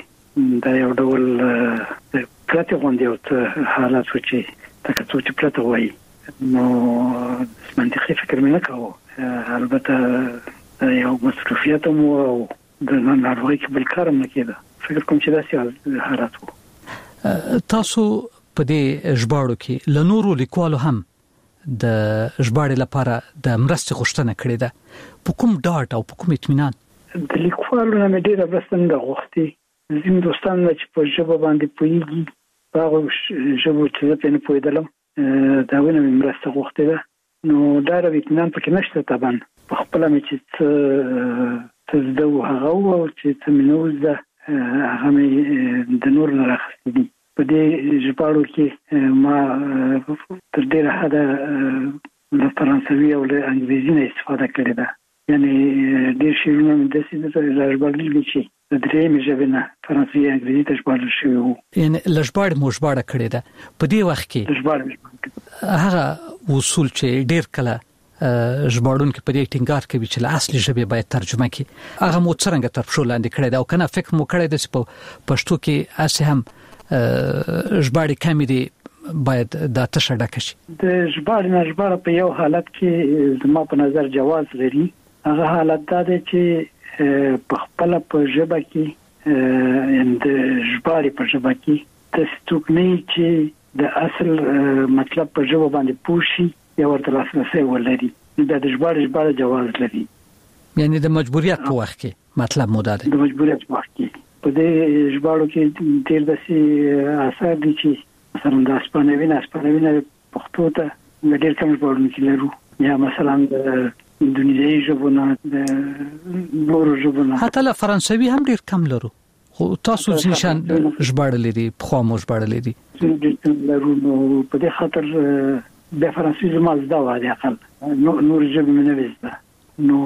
دا یو ډول پرته غونډه او حالت و چې تاسو چې پرته وایي نو منطقي فکر مې نه کاوه. البته یو مصروفیت مو او د ناروغي کې بل کار نه کېده. فکر کوم چې دا سي حالت وو. تاسو په دې ژباړو کې لنورو لیکوالو هم د ژباړې لپاره د مرستې غوښتنه کړې ده. په کوم ډاټ او په کوم اطمینان؟ د لیکوالو نه مې ډېره مرسته نه غوښتې. زموږ دوستان چې په ژبه باندې پوهېږي په هغو ژبو چې زه پرې نه پوهېدلم د هغوی نه مې مرسته غوښتې ده. نو ډېر اطمینان پکې نشته طبعا. په خپله مې چې څه زده وو هغه وو او چې څه مې نه وو زده هغه مې د نورو نه راخیستي دي. په دې ژباړو کې ما تر ډېره حده له فرانسوي او له انګریزي نه استفاده کړې ده. یعنی ډېر شعرونه مې داسې ژباړلي دي چې د درېیمې ژبې نه فرانسوي انګریزي ته ژباړل شوي وو. یعنی له ژباړې مو ژباړه کړې ده. په دې وخت کې هغه اصول چې ډېر کله ژباړونکي په دې ټینګار کوي چې له اصلي ژبې باید ترجمه کړي هغه مو څرنګه تر پښو لاندې کړی ده او کنه فکر مو کړی ده چې په پښتو کې اسې هم ژباړې کمې دي باید دا تشه ډکه شي. د ژباړې نه ژباړه په یو حالت کې زما په نظر جواز لري. هغه حالت دا دی چې په خپل په ژبه کې د ژباړې په ژبه کې تستوګنی چې د اصل مطلب په ژبه باندې پوښي یا ورته لاسرسي ولري دا د ژباړې ژباړه جواز لري. یعنی د مجبوریت په وخت کې مطلب مو دا دی. د مجبوریت په وخت کې په دې ژباړو کې ډېر داسې اثر دي چې مثلا د اسپانوي نه اسپانوي نه پښتو ته ډېر کم ژباړونکي لرو یا مثلا د اندونیزیایي ژبو نه د نورو ژبو نه حتی له فرانسوي هم ډېر کم لرو. خو تاسو ځینشان ژباړلې دي پخوا مو ژباړلې دي لرو. نو په دې خاطر د فرانسوي زما زده وه د اقل نور ژبې مې نه وې زده. نو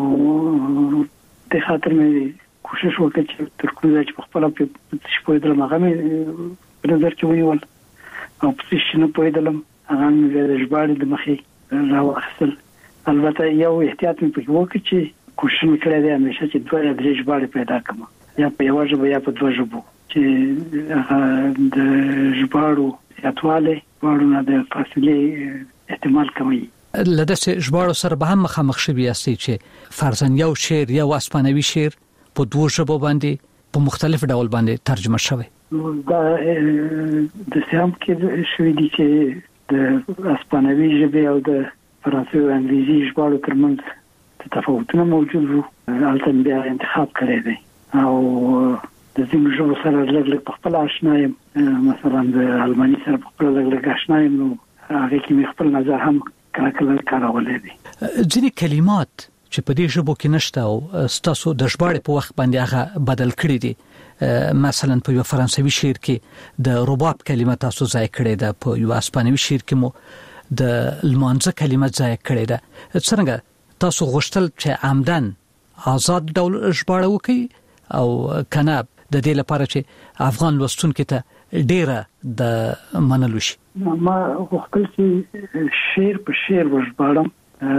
دې خاطر مې کوشش وکړ چې تر کومه چې په خپله پې پوهېدلم هغه مې په نظر کې ونیول او په څه شي نه پوهېدلم هغه مې بیا د ژباړې د مخې راواخیستل. البته یو احتیاط مې پکې وکړ چې کوشش مې کړی دی همیشه چې دوه یا درې ژباړې پیدا کړم یا په یوه ژبه یا په دوه ژبو چې هغه د ژباړو زیاتوالی ژباړو نه د فاصلې احتمال کموي. له داسې ژباړو سره به هم مخامخ شوي یاستئ چې فرضاً یو شعر یو اسپانوي شعر په دوه ژبو باندې په مختلف ډول باندې ترجمه شوی. دا د سیام کې شوی دي چې د اسپانوي ژبې او د فرانسوي او انګریزي ژباړو ترمنځ تفاوتونه موجود وو. هلته بیا انتخاب کړی دی او د ځینو ژبو سره لږ لږ په خپل آشنا یم. مثلا د الماني سره په خپل لږ لږ آشنا یم. نو هغه کې مې خپل نظر هم کله کله کارولې دي. ځینې کلمات چې په دې ژبه کې نشته او ستاسو د ژباړې په وخت باندې هغه بدل کړی دي. مثلا په یو فرانسوي شعر کې د رباب کلمه تاسو ځای کړی ده، په یو اسپانوي شعر کې مو د لمانځه کلمه ځای کړی ده. څنګه تاسو غوښتل چې عمدن آزاد ډول ژباړه وکړي او کنه د دې لپاره چې افغان لوستونکو ته ډیره د منلو شي؟ ما غوښتل چې شعر په شعر وژباړم،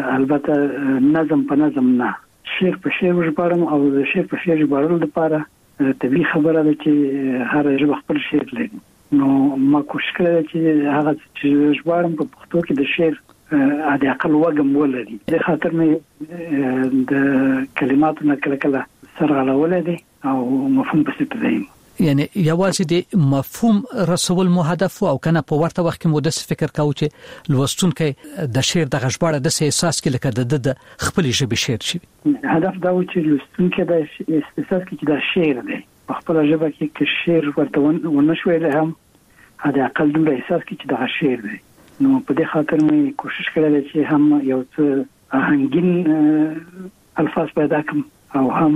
البته نظم په نظم نه، شعر په شعر وژباړم او د شعر په شعر ژباړلو لپاره طبيعي خبره ده چې هر ژبه خپل شعر لري. نو ما کوشش کړی چې هغه چې ژباړم په پښتو کې د شعر عادي عقل وګم ولري. د خاطر مې د کلماتو نه کله کله سرغړولې دي او مفهوم بسيط دی. یعنی یوازې د مفهوم رسول مو هدف او کنه په ورته وخت کې مو د فکر کاوه چې لوستونکو د شعر د غږباړه د احساس کې لکه د خپل ژبې شعر شي. هدف دا و چې لوستونکو د احساس کې د شعر دی په خپل ژبه کې کې شعر ورته ونشوي له هم هدا عقل د احساس کې چې د شعر دی. نو په دې خاطر مې کوشش کړې چې هم یو څه آهنګین الفاظ پیدا کړم او هم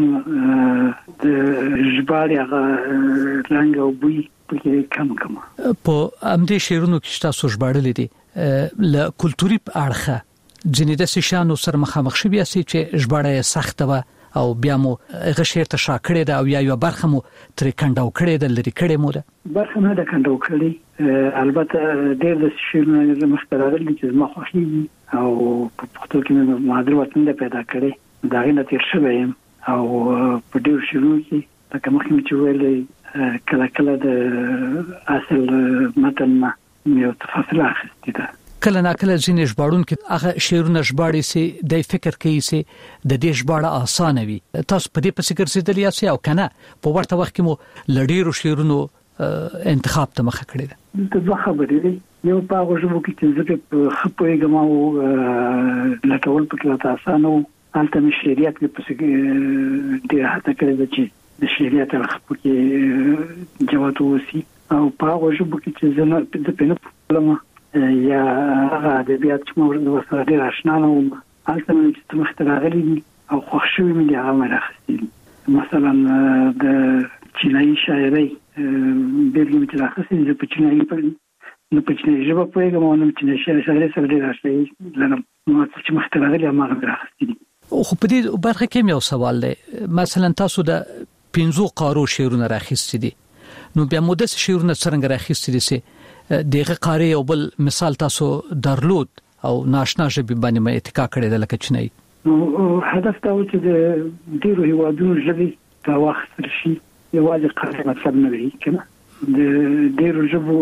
د ژباړې هغه رنګ او بوی پکې کم کم. په امدې شعرونو کې تاسو ژباړلې دي له کلتوري اړخه ځینې د شانو سره مخامخ شوي چې ژباړه سخته و او بیا مو هغه شعر ته شاکړې ده او یا یو برخه مو ترې کنداو کړې ده لري کړې مو ده برخه نه ده کنداو کړې. البته ډېر د شعرونو مختلفل چې ما خوښي او په پښتو کې مې مادر وطن ده پیدا کړې دا غي نتیر شوی او په ډېر شروع کې دا کوم چې ویلې کله کله د اصل متن ما یو تفاصیل اخیستې ده. کله نا کله ځینې ژباړونکو هغه شعرونه ژباړي سي د فکر کوي سي د دې ژباړه اسانه وي. تاسو په دې پسې ګرځېدل یاست او کنه په ورته وخت کې مو لډیرو شعرونو انتخاب ته مخه کړی ده؟ د دوه خبرې دي. یو په هغه ژبه کې چې زه په خپويګم او لټول پکې راته اسانه و. حالت مې شریعت کې پسې ډېر هڅه کړې ده چې د شریعت الخپو کې جواب وسی او په هغه ژبه کې چې زه نه د پنه پلمه یا هغه ادبیات چې موږ د وسره ډېر آشنا نه وم. حالت مې چې مختلغلي او خوښوي مې هغه مې راخستې. مثلا د چینایي شاعري بیرګم چې راخستې د چینایي په نو په چینایي ژبه پوهیږم او نو چینایي شاعري سره ډېر آشنا لرم. نو چې مختلغلي هغه مې راخستې. خو په دې برخه کې یو سوال دی. مثلا تاسو د پنځو قارو شعرونه راخستې دي نو بیا مو د شعرونه څنګه راخستې دي سي دغه قاری او بل مثال تاسو درلود او ناشنا ژبه باندې مې اتکا کړی د لکه چینایي؟ نو هدف دا و چې د ډیرو هیوادونو ژبې په وخت شي یوازې قاری مطلب نه وي کنه د ډیرو ژبو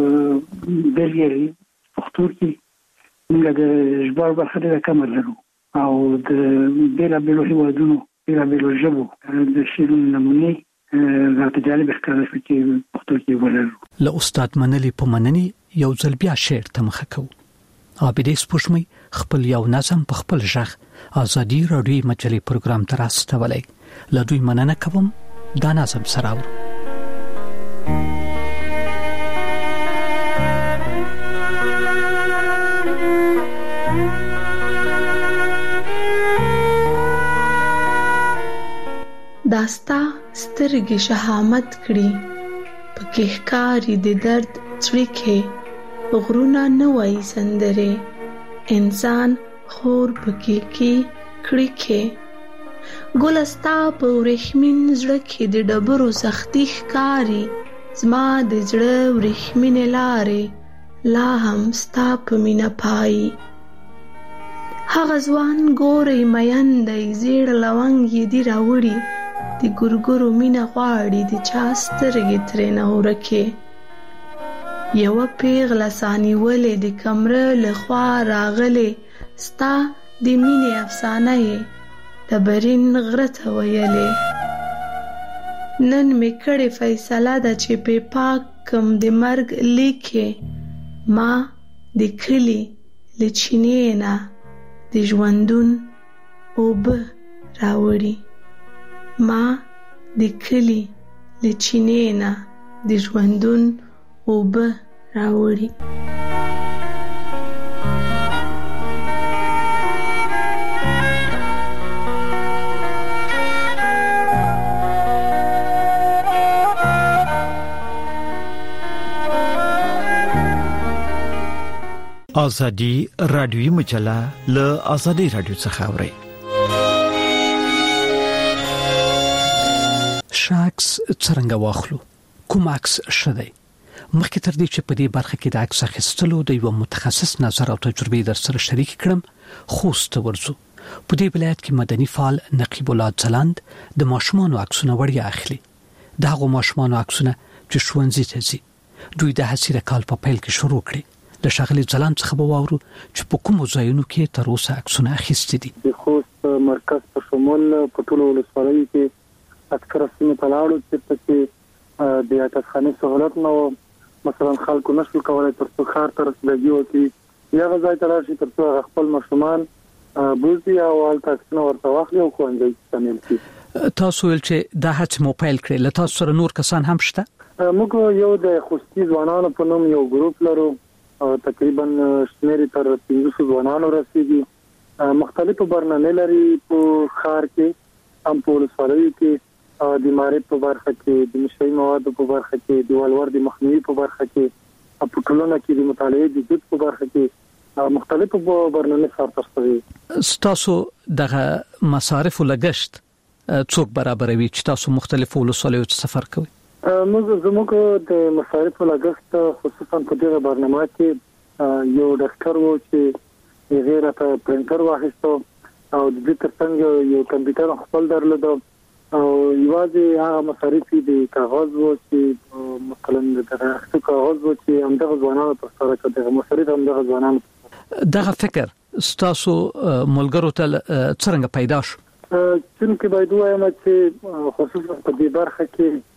بلګری پښتو کې موږ د ژباړو برخه ډېره کمه لرو او د بیلا بیلو هیوادونو بیلا بیلو ژبو د شعرونو نمونه راته جالب ښکاره شو چې پښتو کې ولرو. له استاد منلي په منني یو ځل بیا شعر ته مخه کوو. عابدې سپوږمۍ خپل یو نظم په خپل ژغ ازادي راډیو مجلې پروګرام ته راستولې. له دوی مننه کوم دا نظم سره اورو. داستا سترګې شهامت کړي پکې ښکاري د درد څړیکې غرونه نه وایي سندرې انسان خور پکې کې کړي کې ګلستا په ورېښمین زړه کې د ډبرو سختي ښکاري زما د زړه ورېښمینې لارې لا هم ستا په مینه پایي هغه ځوان ګورئ مین دی زیړ لونګ یې دي راوړي د ګورګورو مینه غواړي د چا سترګې ترې نه ورکې یوه پیغله سانیولې د کمره له خوا راغلې ستا د مینې افسانه یې ډبرین غره ته ویلې نن مې کړې فیصله ده چې پې پاک کم د مرګ لیکې ما د کلي له چینې نه د ژوندون اوبه راوړي ما د کلی له چینې نه د ژوندون اوبه راوړي. ازادي رادیوي مجله له ازادي رادیو څخه اوري. شاکس څنګه واخلو؟ کوم عکس شدی؟ مخکې تر دې چې په دې برخه کې د عکس اخیستلو د یو متخصص نظر او تجربه در سره شریک کړم، خوست ورزو. په دې ولایت کې مدني فعال نقیب الله ځلاند د ماشومانو عکسونه وړیا اخلي. دغه ماشومانو عکسونه چې ښوونځي ته ځي، دوی د هڅې د کال په پیل کې شروع کړي. د شغلي ځلاند څخه به واورو چې په کوم ځایونو کې تر اوسه عکسونه اخیستي دي. د خوست مرکز په شمول په ټولو ولسوالیو کې اکثره سیمې ته لاړو چې پکې د عکسخانې سہولت نه و. مثلا خلکو نشو کولای تر څو خار تر رسیدګي وکړي یا غځای تر شي تر څو خپل ماشومان بوزي او الټاکسونه ورته واخلي او ښوونځي ته شامل کړي. تاسو ول چې دا هڅه مو پیل کړې، له تاسو سره نور کسان هم شته؟ موږ یو د خوستي ځوانانو په نوم یو ګروپ لرو، تقریبا شمېر تر پنځوس ځوانانو رسیدي. مختلفو برنامه لري په خار کې هم په ولسوالیو کې، د مارب په برخه کې، د نشئی موادو په برخه کې، د ولور د مخنیوي په برخه کې، په ټولنه کې د مطالعې د جد په برخه کې مختلفو برنامه سره ترسره. تاسو دغه مصارف لګشت څوک برابروي چې تاسو مختلفو ولسوالیو ته سفر کوئ؟ موږ زموږ د مصارف لګشت خصوصا په دغه برنامه کې یو ډاکټر وو چې غیره ته پرنټر واخیستو او د دې ترڅنګ یو کمپیوټر خپل درلود او یوازې هغه مصارف د کاغذ وو چې مثلا د کاغذ وو چې همدغه ځوانانو په سره کې د مصارف همدغه ځوانانو دغه فکر ستاسو ملګرو ته څنګه پیدا شو؟ چې باید وایم چې خصوصا په دې برخه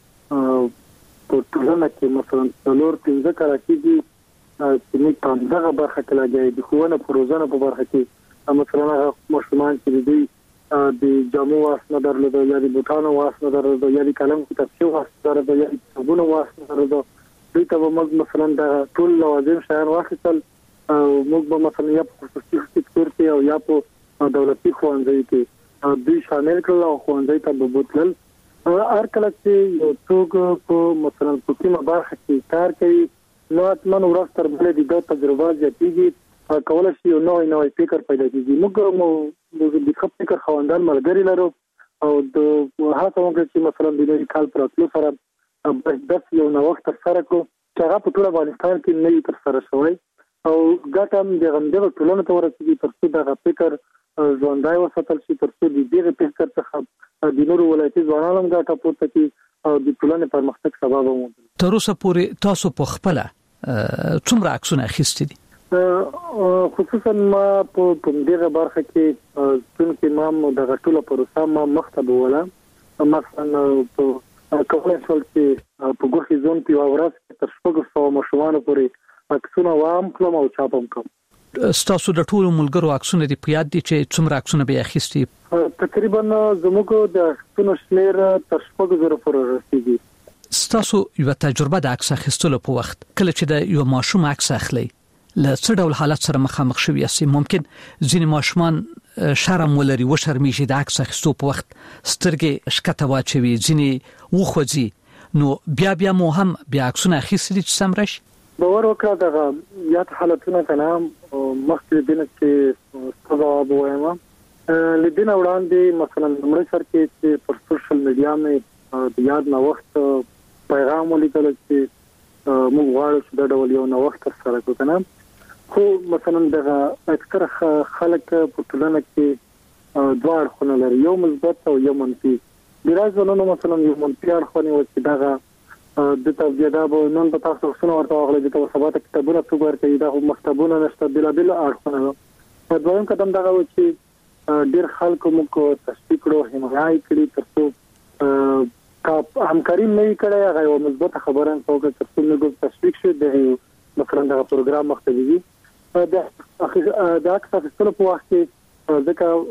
کې په ټولنه کې مثلا څلور پنځه کال کېږي چې موږ په دغه برخه کې لګیا دي، ښوونه په روزنه په برخه کې مثلا هغه ماشومان چې دي د جامو واسنه درلوده یا د بوټانو واسنه درلوده یا د قلم کتابچو واسنه درلوده یا د صابون واسنه درلوده، دوی ته به موږ مثلا د ټول لوازم شیان واخیستل او موږ به مثلا یا په خصوصي سکتور کې او یا په دولتي ښوونځي کې دوی شامل کړل او ښوونځي ته به بوتلل. هر کله چې یو څوک په مثلا په کومه برخه کې کار کوي نو اتمن ورځ تر بلې د تجربه زیاتېږي، کولای شي یو نوې نوې فکر پیدا کیږي. موږ مو د خپل فکر خواندان ملګری لرو او د هغه څنګه چې مثلا د نوې کال پر اتلو سره بس یو نو وخت سره کو چې هغه په ټول افغانستان کې نه تر سره شوی او ګټم د غندغه ټولنه ته ورسېږي تر څو دغه فکر ژوندای وساتل شي، تر څو د دې فکر څخه د نورو ولایتي ځوانانو ګټه پورته کړي او د ټولنې پرمختګ سبب ومومي. تر اوسه پورې تاسو په خپل څومره عکسونه اخیستي دي؟ خصوصا ما په دغه برخه کې څنګه ما د غټوله پروسه ما مختبه ولا مثلا په کومه څول چې په ګوخي زون په ورځ تر شپږ سوه ماشومان پورې عکسونه وام کړم او چاپم کوم. ستاسو د ټولو ملګرو عکسونه دی په یاد دي چې څومره عکسونه به اخیستي؟ تقریبا زموږ د عکسونو شمیر تر شپږ زره پورې رسیدي. ستاسو یو تجربه د عکس اخیستلو په وخت کله چې د یو ماشوم عکس اخلي له څه ډول حالت سره مخامخ شوی یاست؟ ممکن ځینې ماشومان شرم ولري و شرمېږي د عکس اخیستو په وخت سترګې شکته واچوي، ځینې وخوځي، نو بیا بیا مو هم بیا عکسونه اخیستي چې سم راشي؟ باور وکړه دغه یاد حالتونه کنه مخکې دینه چې ځواب وایم. لدین وړاندې مثلا لمړی سر کې چې پر سوشل میډیا مې د یاد نو وخت پیغام ولیکل چې موږ غواړو چې دا ډول یو نو وخت سره کو کنه، خو مثلا دغه اکثر خلک په ټولنه کې دوه اړخونه لري، یو مثبت او یو منفي. بیرازونه مثلا یو منفي اړخونه و چې دغه د تبجدا به نن په تاسو څنګه ورته غوړي چې په سبا ته کتابونه څوګر کوي دا مکتبونه نشته بلا بلا اړخونه. په دویم قدم دغه و چې ډیر خلکو موږ تشویق کړو، حمایت کړی ترڅو کا همکاري نه کړی، هغه یو مثبت خبره څنګه ترڅو موږ تشویق شو د مثلا دا پروګرام مختلفي د د اکثر څه په وخت کې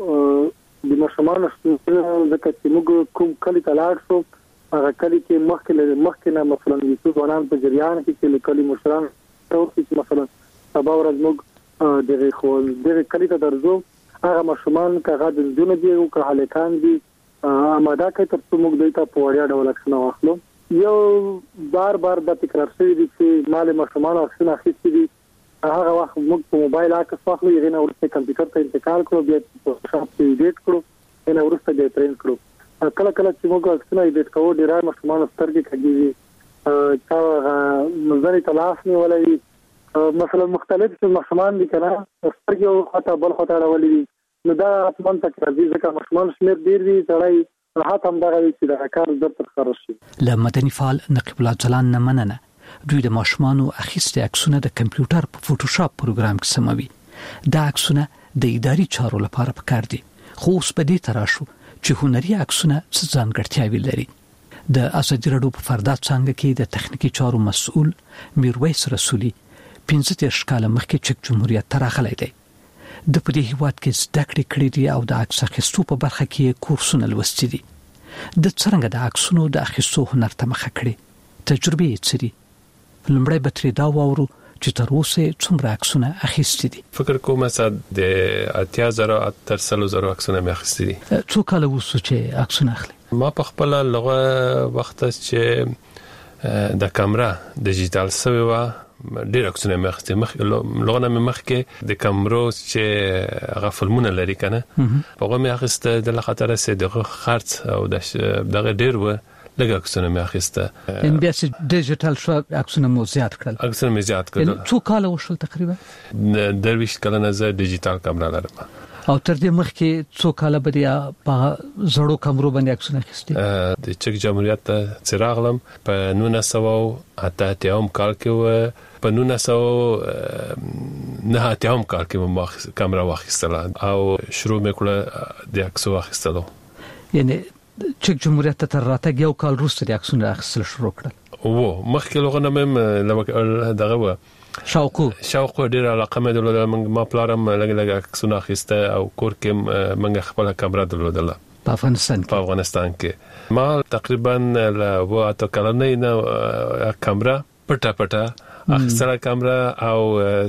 ځکه د مشمانو ځکه چې موږ کوم کلی تلاړ شو هغه کلی کې مخکې مخکې نه مثلا یوسف ونان په جریان کې چې کلی مشران ته چې مثلا سبا ورځ موږ دغه خو دغه کلی ته درځو هغه مشمان کغه د دونه دی او که هلکان دي اماده کوي تر څو موږ دایته په وړیا ډول ښه واخلو. یو بار بار د تکرار شوی دي چې مال مشمان اخیستي دي هغه وخت موږ په موبایل عکس واخلو یې نه ورته کمپیوټر ته انتقال کړو بیا په شاپ کې ایډیټ کړو نه ورته بیا پرینټ کړو کله کله چې موږ عکسونه ایډیټ کوو ډیره مشمول سترګې کوي چې مزري تلاش نه ولې مثلا مختلف مخمان دي کنه سترګې او خطا بل خطا راولي نو دا اتمن تک راځي ځکه مشمول شمیر ډیر دي تړای راحت هم دغه چې د کار زړه تر خرج شي. ل مدني فعال نقیب الله ځلان نه مننه دوی د ماشومانو اخیستي عکسونه د کمپیوټر په فوټوشاپ پروګرام کې سموي. دا عکسونه د اداري چارو لپاره پکار دي خو اوس په دې تراشو چې هنري عکسونه څه ځانګړتیاوې لري. د ازادي راډیو په فردا څنګه کې د تخنیکی چارو مسؤل میرویس رسولي پنځه دیرش کاله مخکې چک جمهوریت ته راغلی دی. د په دې هیواد کې زده کړې کړې دي او د عکس اخیستو په برخه کې کورسونه لوستي دي. د څرنګه د عکسونو د اخیستو هنر ته مخه کړي تجربه یې څه دي؟ لمړی به ترې دا واورو چې تر اوسه څومره عکسونه اخیستي دي. فکر کوم چې د اتیا زره تر سلو زره عکسونه مې اخیستي دي. څو کاله وسو چې عکسونه اخلي؟ ما په خپل لغه وخت چې د کیمرا ډیجیټل سوي و ډیر عکسونه مې اخیستي مخ لغه نه مخ کې د کیمرو چې هغه فلمونه لري کنه هغه مې اخیسته د خاطر سه دغه خرڅ او دغه ډیر و لږ عکسونه مې اخیسته ان بیا چې ډیجیټل شو عکسونه مو زیات کړل عکسونه مې زیات کړل. څو کاله وشول تقریبا؟ درویش کله نه زه ډیجیټل کیمرا لرم او تر دې مخکې څو کاله بدیا په زړو کیمرو باندې عکسونه اخیستي. د چک جمهوریت ته څراغلم په نولس سوه اته اتیا کال کې و په نولس سوه نه اتیا کال کې ما کیمرا واخیستله او شروع مې کړه د عکسو واخیستلو. یعنی چک جمهوریت ته تر راتګ یو کال وروسته د عکسونو اخیستل شروع کړل. و مخکې لغه نه مې دغه و شاوقو شاوقو ډیر علاقه مې درلوده. ما پلارم لګ لګ عکسونه اخیسته او کور کې منګه خپل کیمرا درلوده په افغانستان په افغانستان کې. ما تقریبا له و اته کلنې نه کیمرا پټه پټه اخیستله کیمرا او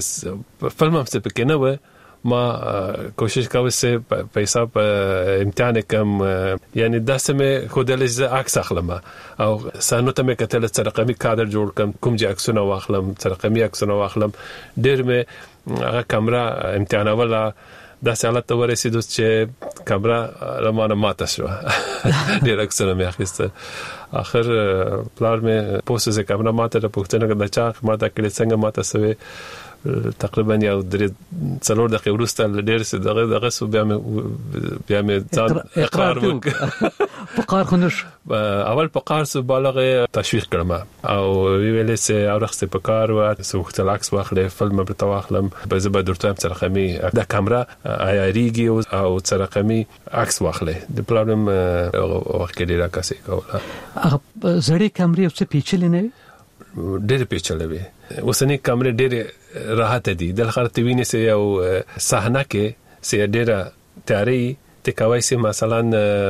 فلم هم څه پکې نه و. ما کوشش کوم چې پیسې په امتحان کم یعنی داسې مې خودل چې عکس اخلم او سانو ته مې کتل چې رقمي کادر جوړ کم کوم چې عکسونه واخلم چې رقمي عکسونه واخلم ډیر مې هغه کیمرا امتحان ولا داسې حالت ته ورسېدو چې کیمرا لمانه ماته شو ډیر عکسونه مې اخیسته. اخر پلار مې پوسټ چې کیمرا ماته د پښتنه د چا ماته کړي څنګه ماته سوي تقریبا یو درې څلور دقیقې وروسته ډېر څه دغه دغه سو بیا مې بیا مې ځان اقرار وکړ په کار خنش اول په کار سو بالغه تشویق کړم او ویل چې اورخصه په کار و سو وخت لاکس واخلې فلم په تواخلم به زه به درته هم رقمي د کیمرا ایریږي او رقمي عکس واخلې د پرابلم وخت کې ډیره کاسي کوله. هغه زړې کیمرې څه پیچلې نه ډېر پیچلې وي. اوسنی کیمرې ډېر راحت دي د خرته ویني سه یو صحنه کې سه ډېر تیاری تکوي سه مثلا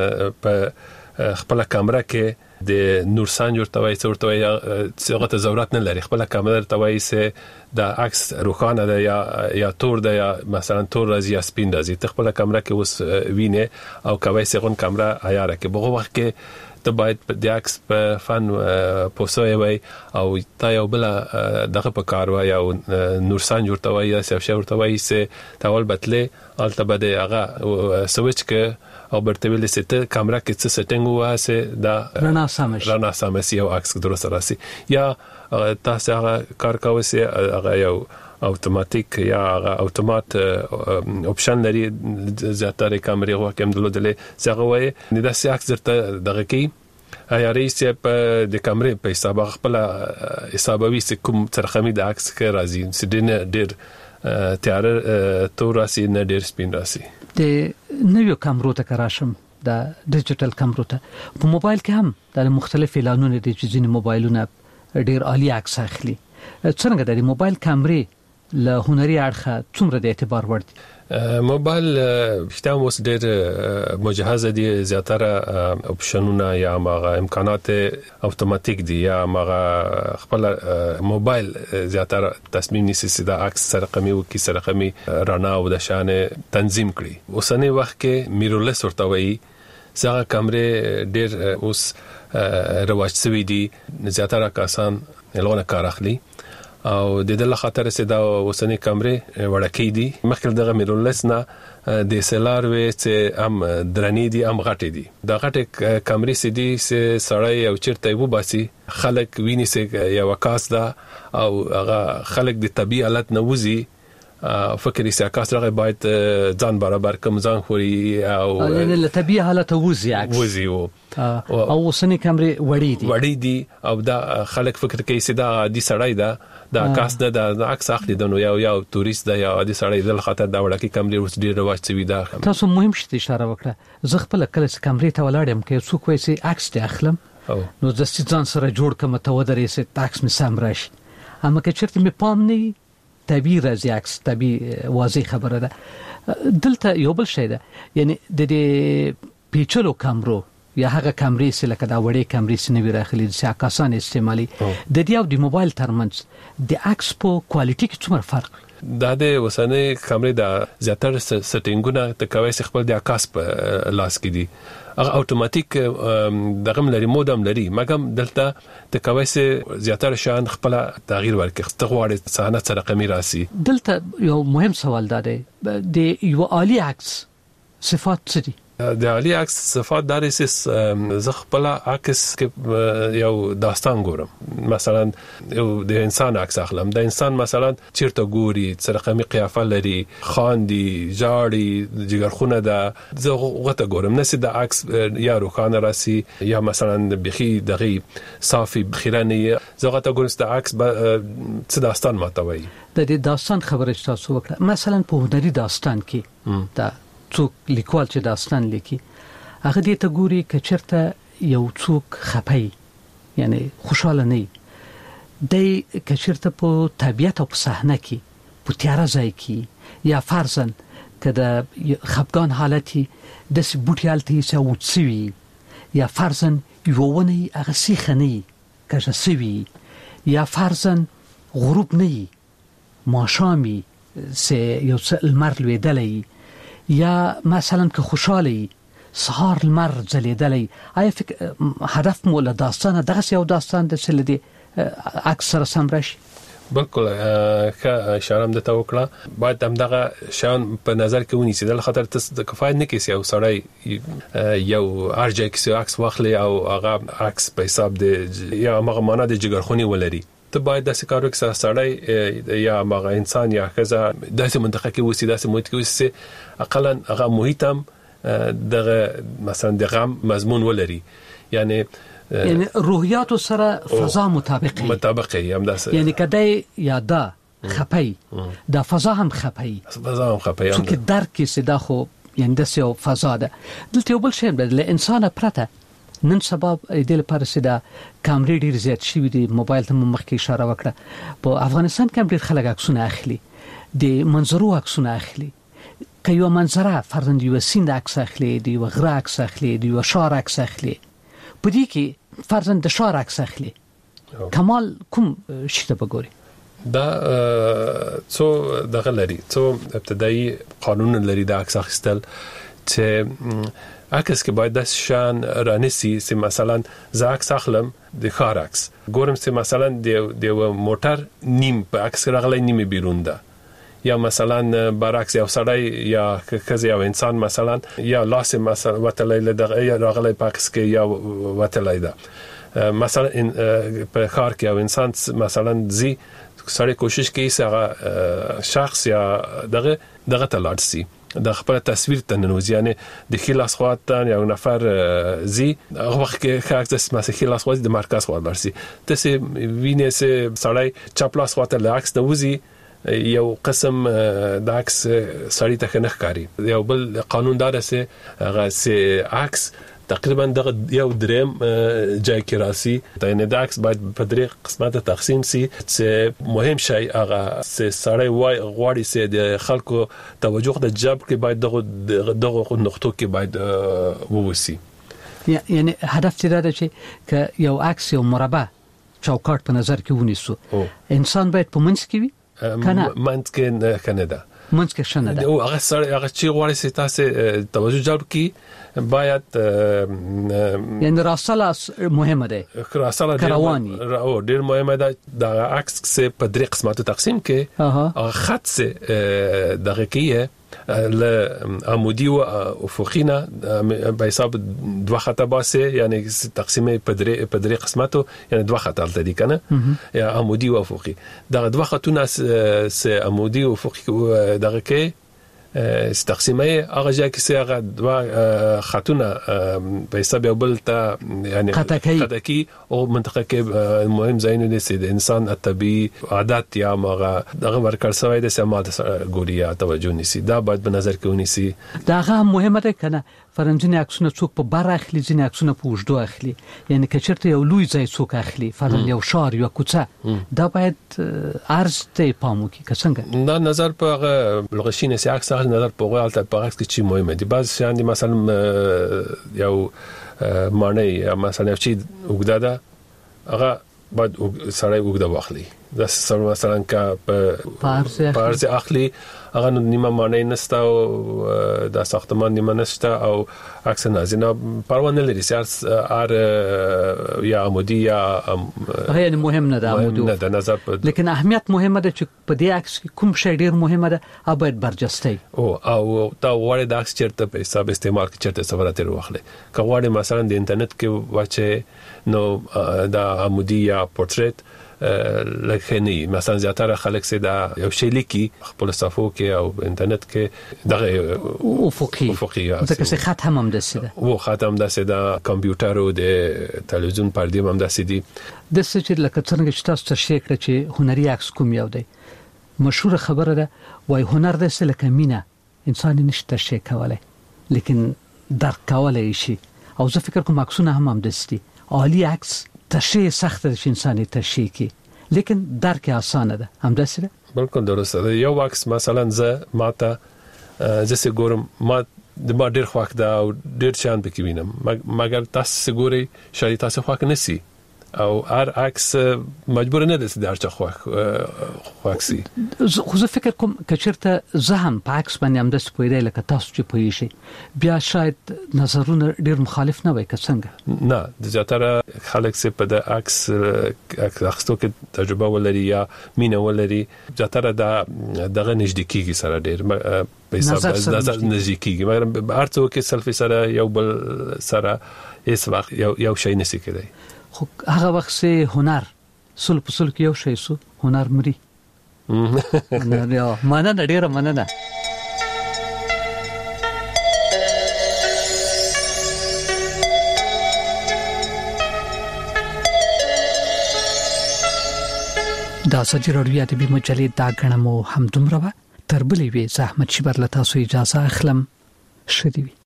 په خپل کیمرا کې د نورسان جوړتوي څورتوي څنګه ته ضرورت نه لري خپل کیمرا توي سه د عکس روخانه ده یا یا تور ده یا مثلا تور راځي یا سپین راځي خپل کیمرا کې اوس ویني او کوي سه غون کیمرا عیار کې بغه وخت کې ته باید د عکس په فن پوسوي وي او تا یو بل دغه په کار وای او نورسان جوړتوي یا سیف جوړتوي سه تاول بتله الته بده هغه سويچ کې او برتویل سته کیمرا کې څه سټینګ واسه دا رڼا سمش رڼا سمش یو عکس درست راسي یا تاسو هغه کار کوي سه هغه یو اتوماتیک یا اتومات اپشن لري زیاتره کیمرې واکم دلودلې څنګه وای نه د سیاق زرته دغه کې یا رئیس په د کیمرې په حساب خپل حسابوي کوم ترخمي د عکس کې راځي سدين ډېر تیار تور راسي نه ډېر سپین راسي. د نویو کیمرو ته کراشم د ډیجیټل کیمرو ته په موبایل کې هم د مختلف اعلانونو د ځینې موبایلونو ډېر عالی عکس اخلي. څنګه د موبایل کیمرې له هنري اړخه څومره د اعتبار وړ دي؟ موبایل شته اوس ډېر مجهز دي زیاتره اپشنونه یا مغه امکانات اتوماتیک دي یا مغه خپل موبایل زیاتره تصمیم نیسي چې د عکس رقمي او کیسه رقمي رڼا او د شان تنظیم کړي. اوسنی وخت کې میرورلس ورته وایي څنګه کیمرې ډېر اوس رواج شوی دي زیاتره کسان لغونه کار اخلي او د دې خاطر سه دا وسنی کمرې وړکې دي مخکې دغه میرولسنا د سلار وې چې ام درنی دي ام غټې دي دا غټې کمرې سه دي سه سړی او چیرته وو باسي خلک ویني سه یو وکاس دا او هغه خلک د طبي حالت نه وزي فکر یې ساکاس راغی باید ځان برابر کوم ځان خوري او له طبي حالت وزي وزي او او سنې کمرې وړې دي وړې دي او دا خلک فکر کوي چې دا د سړی دا دا کاس نه دا عکس اخلي د نو یو یو تورست دا یا د سړی د خاطر دا وړکې کمرې اوس ډیر رواج شوی دا تاسو مهم شته اشاره وکړه زه خپل کله چې کمرې ته ولاړم کې څوک وایي چې عکس ته اخلم نو د ځان سره جوړ کوم ته ودرې چې عکس می سم راشي اما که چیرته می پام نه طبي راځي عکس طبي واضح خبره ده دلته یو بل شی ده یعنی د دې پیچلو کمرو یا هغه کمرې چې لکه دا وړې کمرې چې نوی راخلي چې عکاسان استعمالي د دې او د موبایل ترمنځ د عکس په کوالټي کې څومره فرق دا د وسنۍ کمرې د زیاتره سټینګونه ته کوي چې خپل د عکاس په لاس کې دي هغه اتوماتیک دغه لري مودم لري مګم دلته ته کوي چې زیاتره شان خپل تغییر ورکړي تغواړي صحنه سره رقمي راسي دلته یو مهم سوال ده د یو عالی عکس صفات څه دي د عالی عکس صفات دارې ز خپل عکس کې یو داستان ګورم مثلا یو د انسان عکس اخلم د انسان مثلا چیرته ګوري چې رقمي قیافه لري خاندي جاړي جګرخونه ده زه غوته ګورم نس د عکس یا روخانه راسي یا مثلا بخي دغه صافي بخیرانه زه غوته ګورم د عکس څه داستان ماتوي د دې داستان خبره تاسو وکړه مثلا په هنري داستان کې دا څوک لیکوال چې داستان لیکي هغه دې ته ګوري چې چرته یو څوک خپي یعنی خوشاله نه دی چې چرته په طبيعت او په صحنه کې په تیار ځای کې یا فرضاً کده خپګان حالتي د سبوټیالتي سوتسوي یا فرضاً یوونی هغه سیخنی کژه سوي یا فرضاً غروب نه ماشامي سه یو څل المر لویدلې یا مثلا که خوشحالی سهار المر زلیدلی آیا فکر هدف مولا داستان دغه یو داستان د سلیدي اکثر سم راشي بالکل که اشاره هم د توکړه باید هم دغه شان په نظر کې ونیسي د خاطر تاسو د کفایت نه کیسي او سړی یو ارجه کې عکس واخلي او هغه عکس په حساب د یا هغه معنا د جګرخونی ولري ته باید د سکارو کې سړی یا هغه انسان یا کزا داسې منطقه کې وسی داسې محیط کې وسی اقلا هغه محیط هم دغه مثلا د غم مضمون ولري یعنی یعنی روحیات سره فضا مطابقي مطابقي هم داسې یعنی کدی یادا خپي د فضا هم خپي فضا هم خپي چې درک کې صدا خو یعنی د سیو فضا ده دلته بل شی د انسان پرته نن سبب د لپاره سدا کامرې ډیر زیات شي د موبایل ته مخکې اشاره وکړه په افغانستان کې ډیر خلک عکسونه اخلي د منظرو عکسونه اخلي که یو منظره فرضاً یو سیند عکس اخلي د یو غره عکس اخلي د یو شار عکس اخلي په دې کې فرضاً د شار عکس اخلي کمال کوم شته بګوري دا څو دغه لري څو ابتدایي قانون لري د عکس اخیستل چې عکس کې باید د شان رانسی چې مثلا زه عکس اخلم د خار عکس ګورم چې مثلا د د موټر نیم په عکس راغلی نیم بیرون ده یا مثلا برعکس یو سړی یا کزه یو انسان مثلا یا لاس مثلا وتلای دغه یا راغلی په عکس کې یا وتلای ده مثلا په خار کې یو انسان مثلا زی سړی کوشش کوي چې هغه شخص یا دغه دغه تلاړسي د خپل تصویر ته ننوځي یعنی د خلاص خواته یو نفر زی هغه وخت کې خاص د مسخي خلاص خواته د مرکز خواته برسي تاسو وینئ چې سړی چاپلاس خواته لاکس نوځي یو قسم د عکس سړی ته نه ښکاری یو بل قانون دار چې هغه چې عکس تقریبا دغه یو دریم جای کې راسي د نه د عکس باید په درې قسمه تقسیم سي چې مهم شی هغه چې سړی وای غواړي چې د خلکو توجه د جاب کې باید دغه دغه نقطو کې باید ووسی یعنی هدف دې دا چې ک یو عکس یو مربع چوکاټ په نظر کې ونیسو انسان باید په منځ کې وي کنه منځ کې کنه ده منځ کې شنه ده او هغه سره هغه چې غواړي چې تاسو توجه جلب کی باید یعنی راسله مهمه ده راسله کروانی او ډیر مهمه ده د عکس څخه په درې قسمه تقسیم کې هغه خط څخه دغه کیه ل عمودي او افقینا به حساب دوه خطه باسه یعنی تقسیم په درې په درې قسمتو یعنی دوه خطه تل دي کنه یا عمودي او افقي دغه دوه خطونه س عمودي او افقي دغه کې استقسیمه هغه ځکه چې هغه دوه خطونه په حساب یو بل ته یعنی خطکی او منطقه کې مهم ځایونه دي چې د انسان طبي عادت یا هغه دغه ورکړ سوی د سماعت ګوریا توجه نيسي دا باید په نظر کې ونیسي دا هغه مهمه ده کنه فرنځنی عکسونه څوک په بار اخلي ځنی عکسونه په وجدو اخلي یعنی کچرته یو لوی ځای څوک اخلي فرض یو شار یو کوڅه دا باید ارز ته پامو کې څنګه دا نظر په لغشینه سي عکس نظر په غوړ ته په عکس کې چی مهمه دي بعض شان دي مثلا یو معنی مثلا چې وګدا ده هغه بعد سړی وګدا واخلي دا سره مثلا کا په پارس اخلي هغه نیمه معنی نستا او د ساختمان نیمه نستا او عکس نازنه پروانه لري سیاس ار یا عمودي یا هغه مهم نه ده عمودي نه ده نظر لیکن اهمیت مهمه ده چې په دې عکس کې کوم شی ډیر مهمه ده او باید برجسته او او دا وړه د عکس چیرته په حساب استعمال کې چیرته صورت واخلي که غواړي مثلا د انټرنیټ کې واچي نو دا عمودي یا پورتریت لکه نه مثلا زیاتره خلک سي دا یو شی لیکي خپل صفو کې او انټرنیټ کې دغه افقي افقي ځکه چې خط هم هم دسه او خط هم دسه دا کمپیوټر او د تلویزیون پردې هم دسه دي د څه چې لکه څنګه چې تاسو تشریح کړئ چې هنري عکس کوم یو دی مشهور خبره ده وای هنر د څه لکه مینه انسان نشته شي کولای لیکن درک کولای شي او زه فکر کوم عکسونه هم هم دسه عالی عکس تشریح سخت ده چې انساني تشریح کی لیکن درک آسانه ده هم دسه بالکل درسته ده یو عکس مثلا زه ماته زه ګورم ما د ما ډیر خوښ ده او ډیر شان پکې وینم مګر تاسو ګوري شاید تاسو خوښ نسی او هر عکس مجبور نه ده چې درچ خوښ خوښي خو زه فکر کوم کچرته زه هم په عکس باندې هم د سپویدل لکه تاسو چې پوي شي بیا شاید نظرونه ډیر مخالف نه وي که څنګه نه د زیاتره خلک چې په د عکس اخستو کې تجربه ولري یا مینه ولري زیاتره دا دغه نږدېکیږي سره ډیر په حساب نظر نږدېکیږي مګر ارڅو کې سلفي سره یو بل سره هیڅ وخت یو یو شی نسی کېدی خو هغه وخت سه هنر سل په سل کې یو شی سو هنر مري نه یا مانه ډیره مننه دا سجی راډیو ادبي مجلې دا غنمو هم دومره تربلې وي زحمت شي برله تاسو اجازه اخلم شدي وي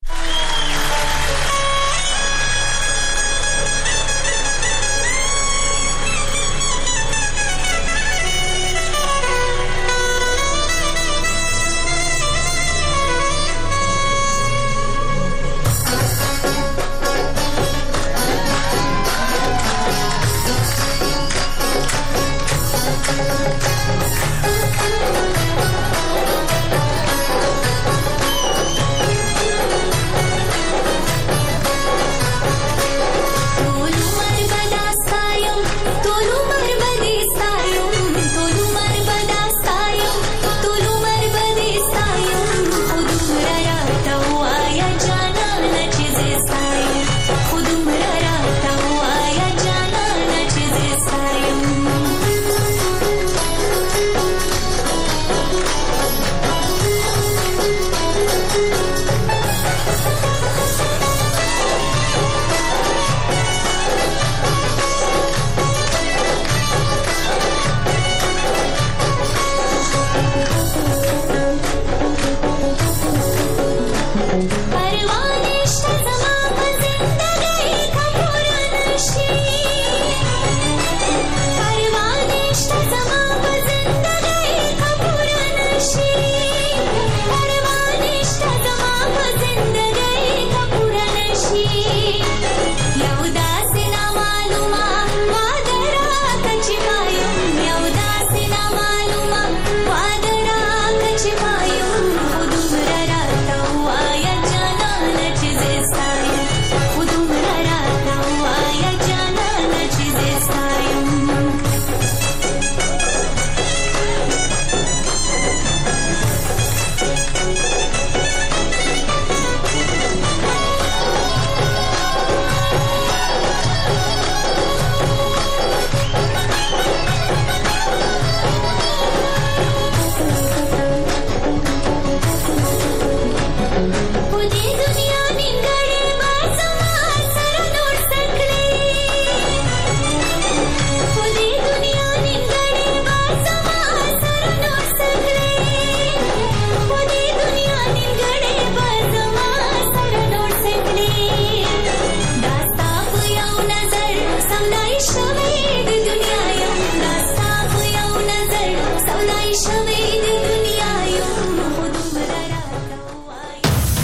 परवाने